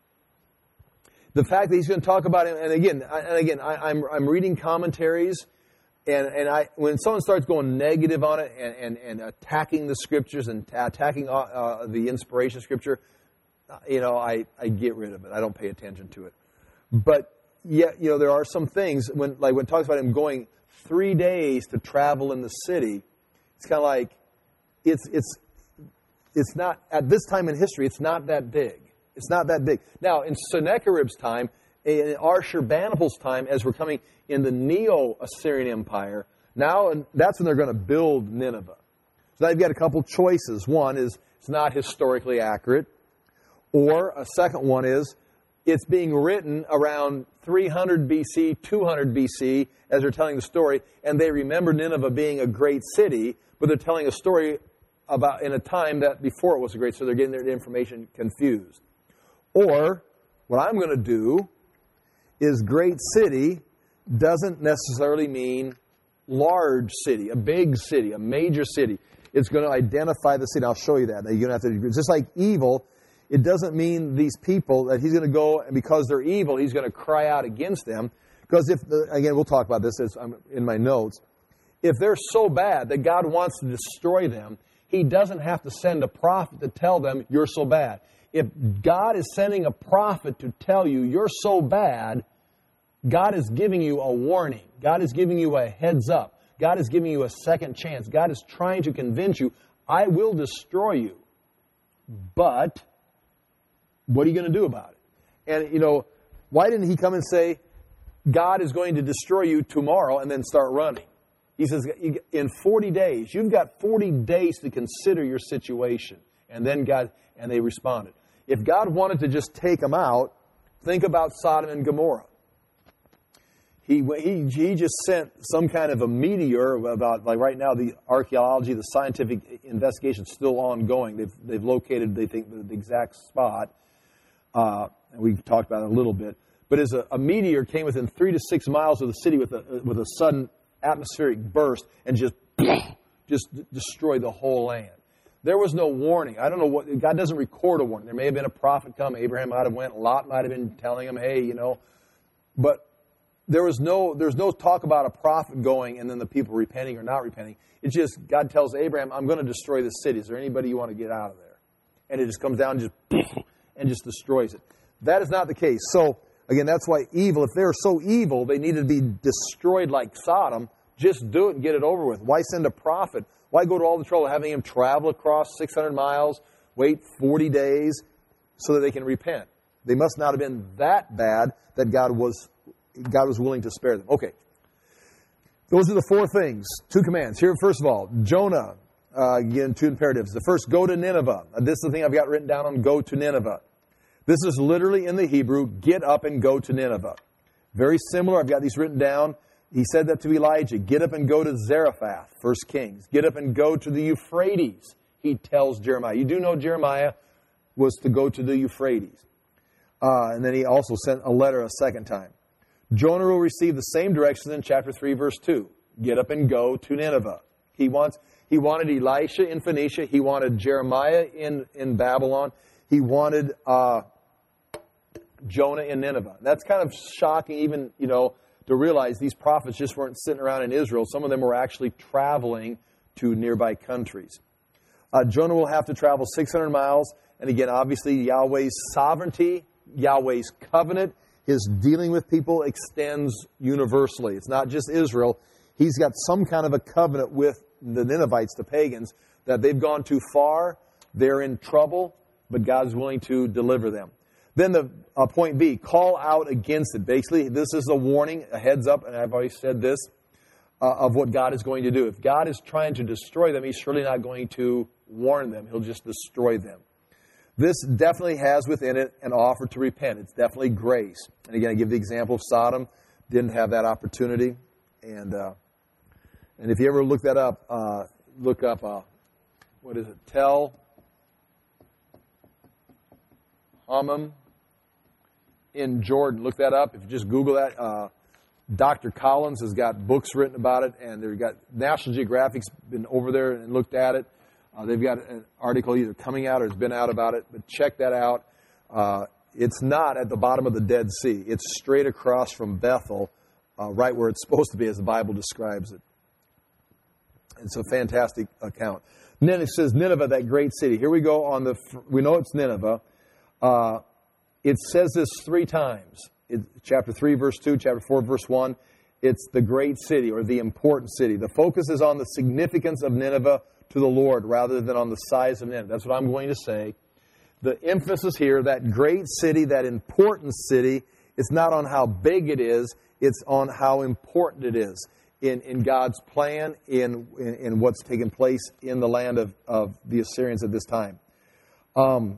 The fact that he's going to talk about it, and again, and again, I, I'm I'm reading commentaries, and and I when someone starts going negative on it and and, and attacking the scriptures and attacking uh, the inspiration of scripture, you know, I I get rid of it. I don't pay attention to it. But yet, you know, there are some things when like when it talks about him going three days to travel in the city, it's kind of like, it's it's it's not, at this time in history, it's not that big. It's not that big. Now, in Sennacherib's time, in Ashurbanipal's time, as we're coming in the Neo-Assyrian Empire, now and that's when they're going to build Nineveh. So now you've got a couple choices. One is it's not historically accurate, or a second one is it's being written around three hundred B C, two hundred B C, as they're telling the story, and they remember Nineveh being a great city, but they're telling a story about in a time that before it was a great city, so they're getting their information confused. Or, what I'm going to do is great city doesn't necessarily mean large city, a big city, a major city. It's going to identify the city. I'll show you that. You're going to have to, it's just like evil. It doesn't mean these people that he's going to go, and because they're evil, he's going to cry out against them. Because if, the, again, we'll talk about this as I'm in my notes. If they're so bad that God wants to destroy them, he doesn't have to send a prophet to tell them, you're so bad. If God is sending a prophet to tell you, you're so bad, God is giving you a warning. God is giving you a heads up. God is giving you a second chance. God is trying to convince you, I will destroy you. But what are you going to do about it? And, you know, why didn't he come and say, God is going to destroy you tomorrow and then start running? He says, in forty days, you've got forty days to consider your situation. And then God, and they responded. If God wanted to just take them out, think about Sodom and Gomorrah. He, he, he just sent some kind of a meteor about, like right now, the archaeology, the scientific investigation is still ongoing. They've, they've located, they think, the, the exact spot. Uh, and we've talked about it a little bit. But as a, a meteor came within three to six miles of the city with a, with a sudden atmospheric burst and just, just destroyed the whole land. There was no warning. I don't know what, God doesn't record a warning. There may have been a prophet come. Abraham might have went. Lot might have been telling him, hey, you know. But there was no, there's no talk about a prophet going and then the people repenting or not repenting. It's just, God tells Abraham, I'm going to destroy this city. Is there anybody you want to get out of there? And it just comes down and just, and just destroys it. That is not the case. So, again, that's why evil, if they're so evil, they need to be destroyed like Sodom. Just do it and get it over with. Why send a prophet? Why go to all the trouble of having him travel across six hundred miles, wait forty days so that they can repent? They must not have been that bad that God was God was willing to spare them. Okay. Those are the four things, two commands. Here, first of all, Jonah, uh, again, two imperatives. The first, go to Nineveh. Uh, this is the thing I've got written down on go to Nineveh. This is literally in the Hebrew, get up and go to Nineveh. Very similar. I've got these written down. He said that to Elijah. Get up and go to Zarephath, First Kings. Get up and go to the Euphrates, he tells Jeremiah. You do know Jeremiah was to go to the Euphrates. Uh, and then he also sent a letter a second time. Jonah will receive the same directions in chapter three, verse two. Get up and go to Nineveh. He wants. He wanted Elisha in Phoenicia. He wanted Jeremiah in, in Babylon. He wanted uh, Jonah in Nineveh. That's kind of shocking, even, you know, to realize these prophets just weren't sitting around in Israel. Some of them were actually traveling to nearby countries. Uh, Jonah will have to travel six hundred miles. And again, obviously, Yahweh's sovereignty, Yahweh's covenant, his dealing with people extends universally. It's not just Israel. He's got some kind of a covenant with the Ninevites, the pagans, that they've gone too far, they're in trouble, but God's willing to deliver them. Then the uh, point B, call out against it. Basically, this is a warning, a heads up, and I've always said this, uh, of what God is going to do. If God is trying to destroy them, He's surely not going to warn them. He'll just destroy them. This definitely has within it an offer to repent. It's definitely grace. And again, I give the example of Sodom. Didn't have that opportunity. And uh, and if you ever look that up, uh, look up, uh, what is it, Tel Hammam in Jordan. Look that up. If you just Google that, uh, Doctor Collins has got books written about it, and they've got National Geographic's been over there and looked at it. Uh, they've got an article either coming out or has been out about it, but check that out. Uh, it's not at the bottom of the Dead Sea. It's straight across from Bethel, uh, right where it's supposed to be, as the Bible describes it. It's a fantastic account. Then it says Nineveh, that great city. Here we go on the, we know it's Nineveh. Uh, it says this three times. It, chapter three, verse two, chapter four, verse one. It's the great city or the important city. The focus is on the significance of Nineveh to the Lord rather than on the size of Nineveh. That's what I'm going to say. The emphasis here, that great city, that important city, it's not on how big it is, it's on how important it is in, in God's plan, in, in, in what's taking place in the land of, of the Assyrians at this time. Um,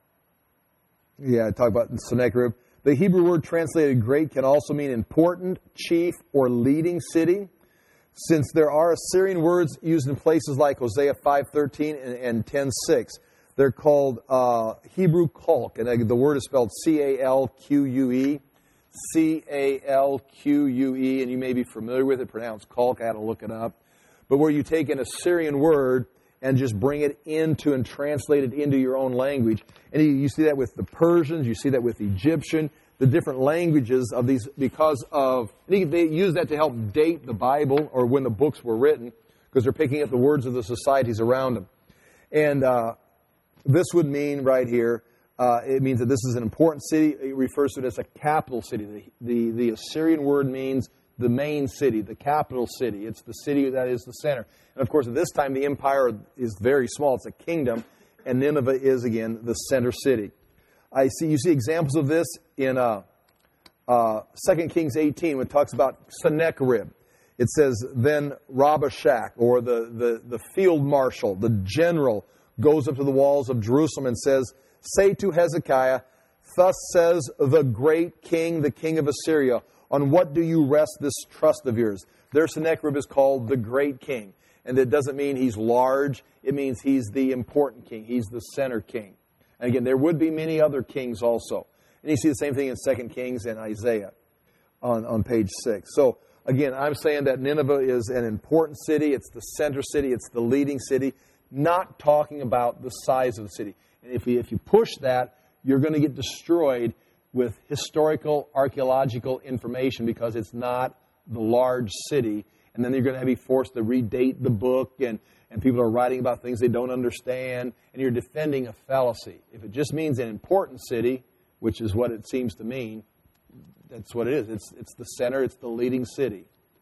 yeah, I talk about Sennacherib. The Hebrew word translated great can also mean important, chief, or leading city. Since there are Assyrian words used in places like Hosea five thirteen and, and ten six, they're called uh, Hebrew Calque, and the word is spelled C A L Q U E, C A L Q U E, and you may be familiar with it, pronounced Calque. I had to look it up. But where you take an Assyrian word and just bring it into and translate it into your own language. And you, you see that with the Persians, you see that with the Egyptian, the different languages of these, because of, they use that to help date the Bible or when the books were written, because they're picking up the words of the societies around them. And uh, this would mean right here, uh, it means that this is an important city. It refers to it as a capital city. The, the, the Assyrian word means the main city, the capital city. It's the city that is the center. And of course, at this time, the empire is very small. It's a kingdom, and Nineveh is, again, the center city. I see you see examples of this in uh, uh, Second Kings eighteen, when it talks about Sennacherib. It says, then Rabashak, or the, the, the field marshal, the general, goes up to the walls of Jerusalem and says, say to Hezekiah, thus says the great king, the king of Assyria, on what do you rest this trust of yours? Their Sennacherib is called the great king. And it doesn't mean he's large. It means he's the important king. He's the center king. And again, there would be many other kings also. And you see the same thing in Second Kings and Isaiah on, on page six. So, again, I'm saying that Nineveh is an important city. It's the center city. It's the leading city. Not talking about the size of the city. And if you, if you push that, you're going to get destroyed with historical, archaeological information because it's not the large city. And then you're going to be forced to redate the book, and, and people are writing about things they don't understand, and you're defending a fallacy. If it just means an important city, which is what it seems to mean, that's what it is. It's, it's the center. It's the leading city.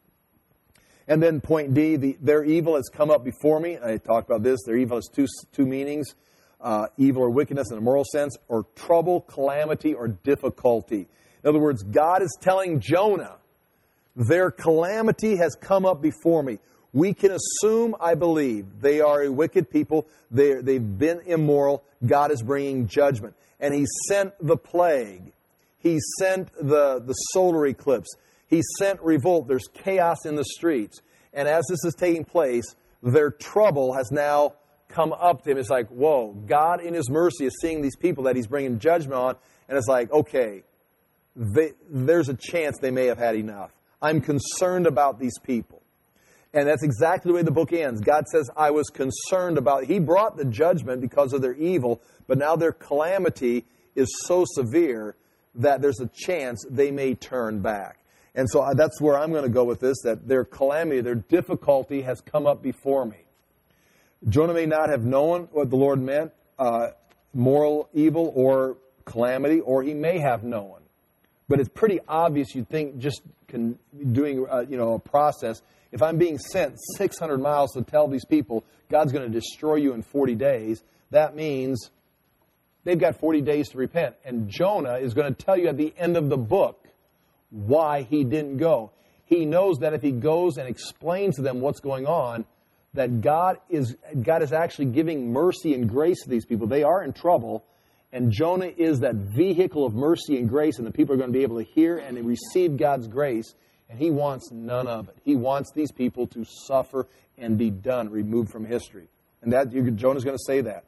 And then point D, the, their evil has come up before me. I talked about this. Their evil has two, two meanings, uh, evil or wickedness in a moral sense, or trouble, calamity, or difficulty. In other words, God is telling Jonah, their calamity has come up before me. We can assume, I believe, they are a wicked people. They're, they've been immoral. God is bringing judgment. And He sent the plague. He sent the, the solar eclipse. He sent revolt. There's chaos in the streets. And as this is taking place, their trouble has now come up to Him. It's like, whoa, God in His mercy is seeing these people that He's bringing judgment on. And it's like, okay, they, there's a chance they may have had enough. I'm concerned about these people. And that's exactly the way the book ends. God says, I was concerned about it. He brought the judgment because of their evil, but now their calamity is so severe that there's a chance they may turn back. And so that's where I'm going to go with this, that their calamity, their difficulty has come up before me. Jonah may not have known what the Lord meant, uh, moral evil or calamity, or he may have known. But it's pretty obvious, you'd think, just can, doing uh, you know a process. If I'm being sent six hundred miles to tell these people, God's going to destroy you in forty days, that means they've got forty days to repent. And Jonah is going to tell you at the end of the book why he didn't go. He knows that if he goes and explains to them what's going on, that God is God is actually giving mercy and grace to these people. They are in trouble, and Jonah is that vehicle of mercy and grace, and the people are going to be able to hear and receive God's grace, and he wants none of it. He wants these people to suffer and be done, removed from history. And that Jonah's going to say that.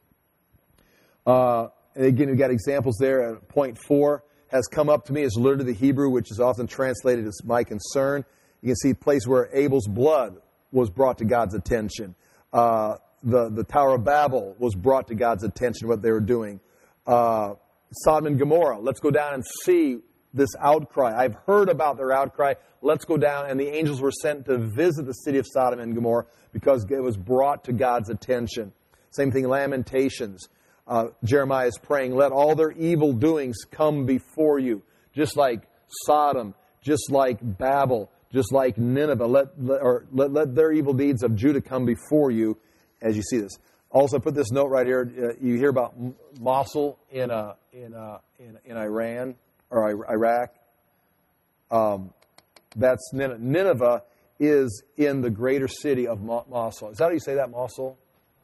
Uh, and again, we've got examples there. At point four, has come up to me is literally the Hebrew, which is often translated as my concern. You can see a place where Abel's blood was brought to God's attention. Uh, the, the Tower of Babel was brought to God's attention, what they were doing. Uh, Sodom and Gomorrah, let's go down and see this outcry. I've heard about their outcry. Let's go down. And the angels were sent to visit the city of Sodom and Gomorrah because it was brought to God's attention. Same thing, Lamentations. Uh, Jeremiah is praying, let all their evil doings come before you. Just like Sodom, just like Babel, just like Nineveh. Let, let, or let, let their evil deeds of Judah come before you as you see this. Also, put this note right here. Uh, you hear about Mosul in, uh, in, uh, in, in Iran or Iraq. Um, that's Nineveh. Nineveh is in the greater city of Mosul. Is that how you say that, Mosul?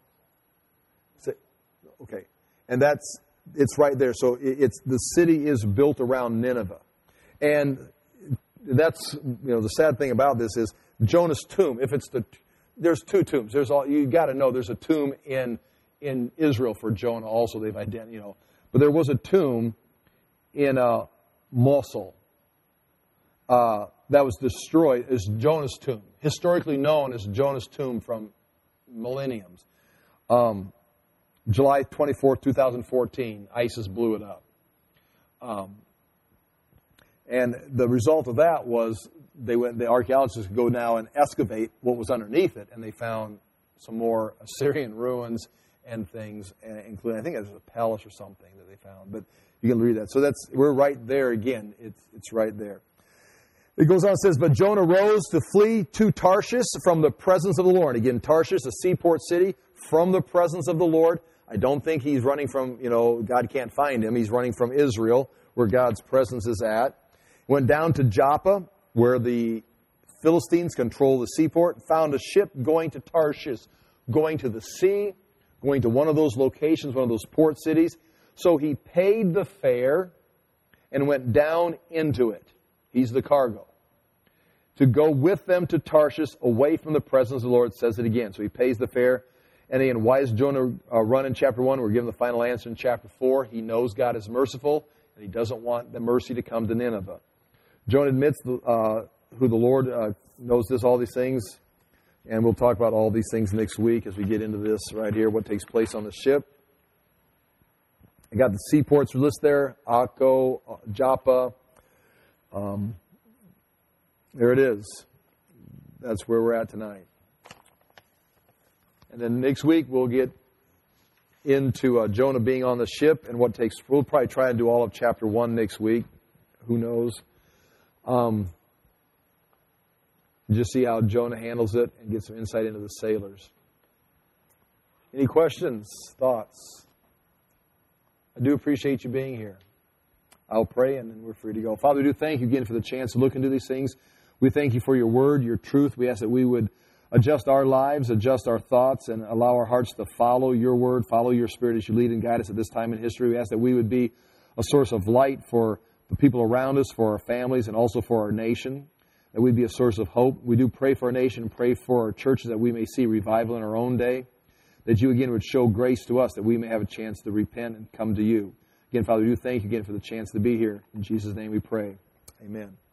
Okay, and that's it's right there. So it's the city is built around Nineveh, and that's you know the sad thing about this is Jonah's tomb. If it's the there's two tombs. There's all you got to know. There's a tomb in in Israel for Jonah. Also, they've identified you know, but there was a tomb in uh, Mosul uh, that was destroyed. Is Jonah's tomb, historically known as Jonah's tomb from millenniums. Um, July twenty-fourth, twenty fourteen, ISIS blew it up. Um, and the result of that was they went, the archaeologists could go now and excavate what was underneath it, and they found some more Assyrian ruins and things, including, I think it was a palace or something that they found. But you can read that. So that's we're right there again. It's, it's right there. It goes on and says, but Jonah rose to flee to Tarshish from the presence of the Lord. Again, Tarshish, a seaport city, from the presence of the Lord. I don't think he's running from, you know, God can't find him. He's running from Israel, where God's presence is at. Went down to Joppa, where the Philistines control the seaport. Found a ship going to Tarshish, going to the sea, going to one of those locations, one of those port cities. So he paid the fare and went down into it. He's the cargo. To go with them to Tarshish, away from the presence of the Lord, says it again. So he pays the fare. And again, why does Jonah uh, run in chapter one? We're given the final answer in chapter four. He knows God is merciful, and he doesn't want the mercy to come to Nineveh. Jonah admits the, uh, who the Lord uh, knows this, all these things. And we'll talk about all these things next week as we get into this right here, what takes place on the ship. I got the seaports listed there, Akko, uh, Joppa. Um, there it is. That's where we're at tonight. And then next week, we'll get into uh, Jonah being on the ship and what takes... We'll probably try and do all of chapter one next week. Who knows? Um, just see how Jonah handles it and get some insight into the sailors. Any questions, thoughts? I do appreciate you being here. I'll pray and then we're free to go. Father, we do thank you again for the chance to look into these things. We thank you for your word, your truth. We ask that we would adjust our lives, adjust our thoughts, and allow our hearts to follow your word, follow your spirit as you lead and guide us at this time in history. We ask that we would be a source of light for the people around us, for our families, and also for our nation, that we'd be a source of hope. We do pray for our nation and pray for our churches that we may see revival in our own day, that you again would show grace to us, that we may have a chance to repent and come to you. Again, Father, we do thank you again for the chance to be here. In Jesus' name we pray. Amen.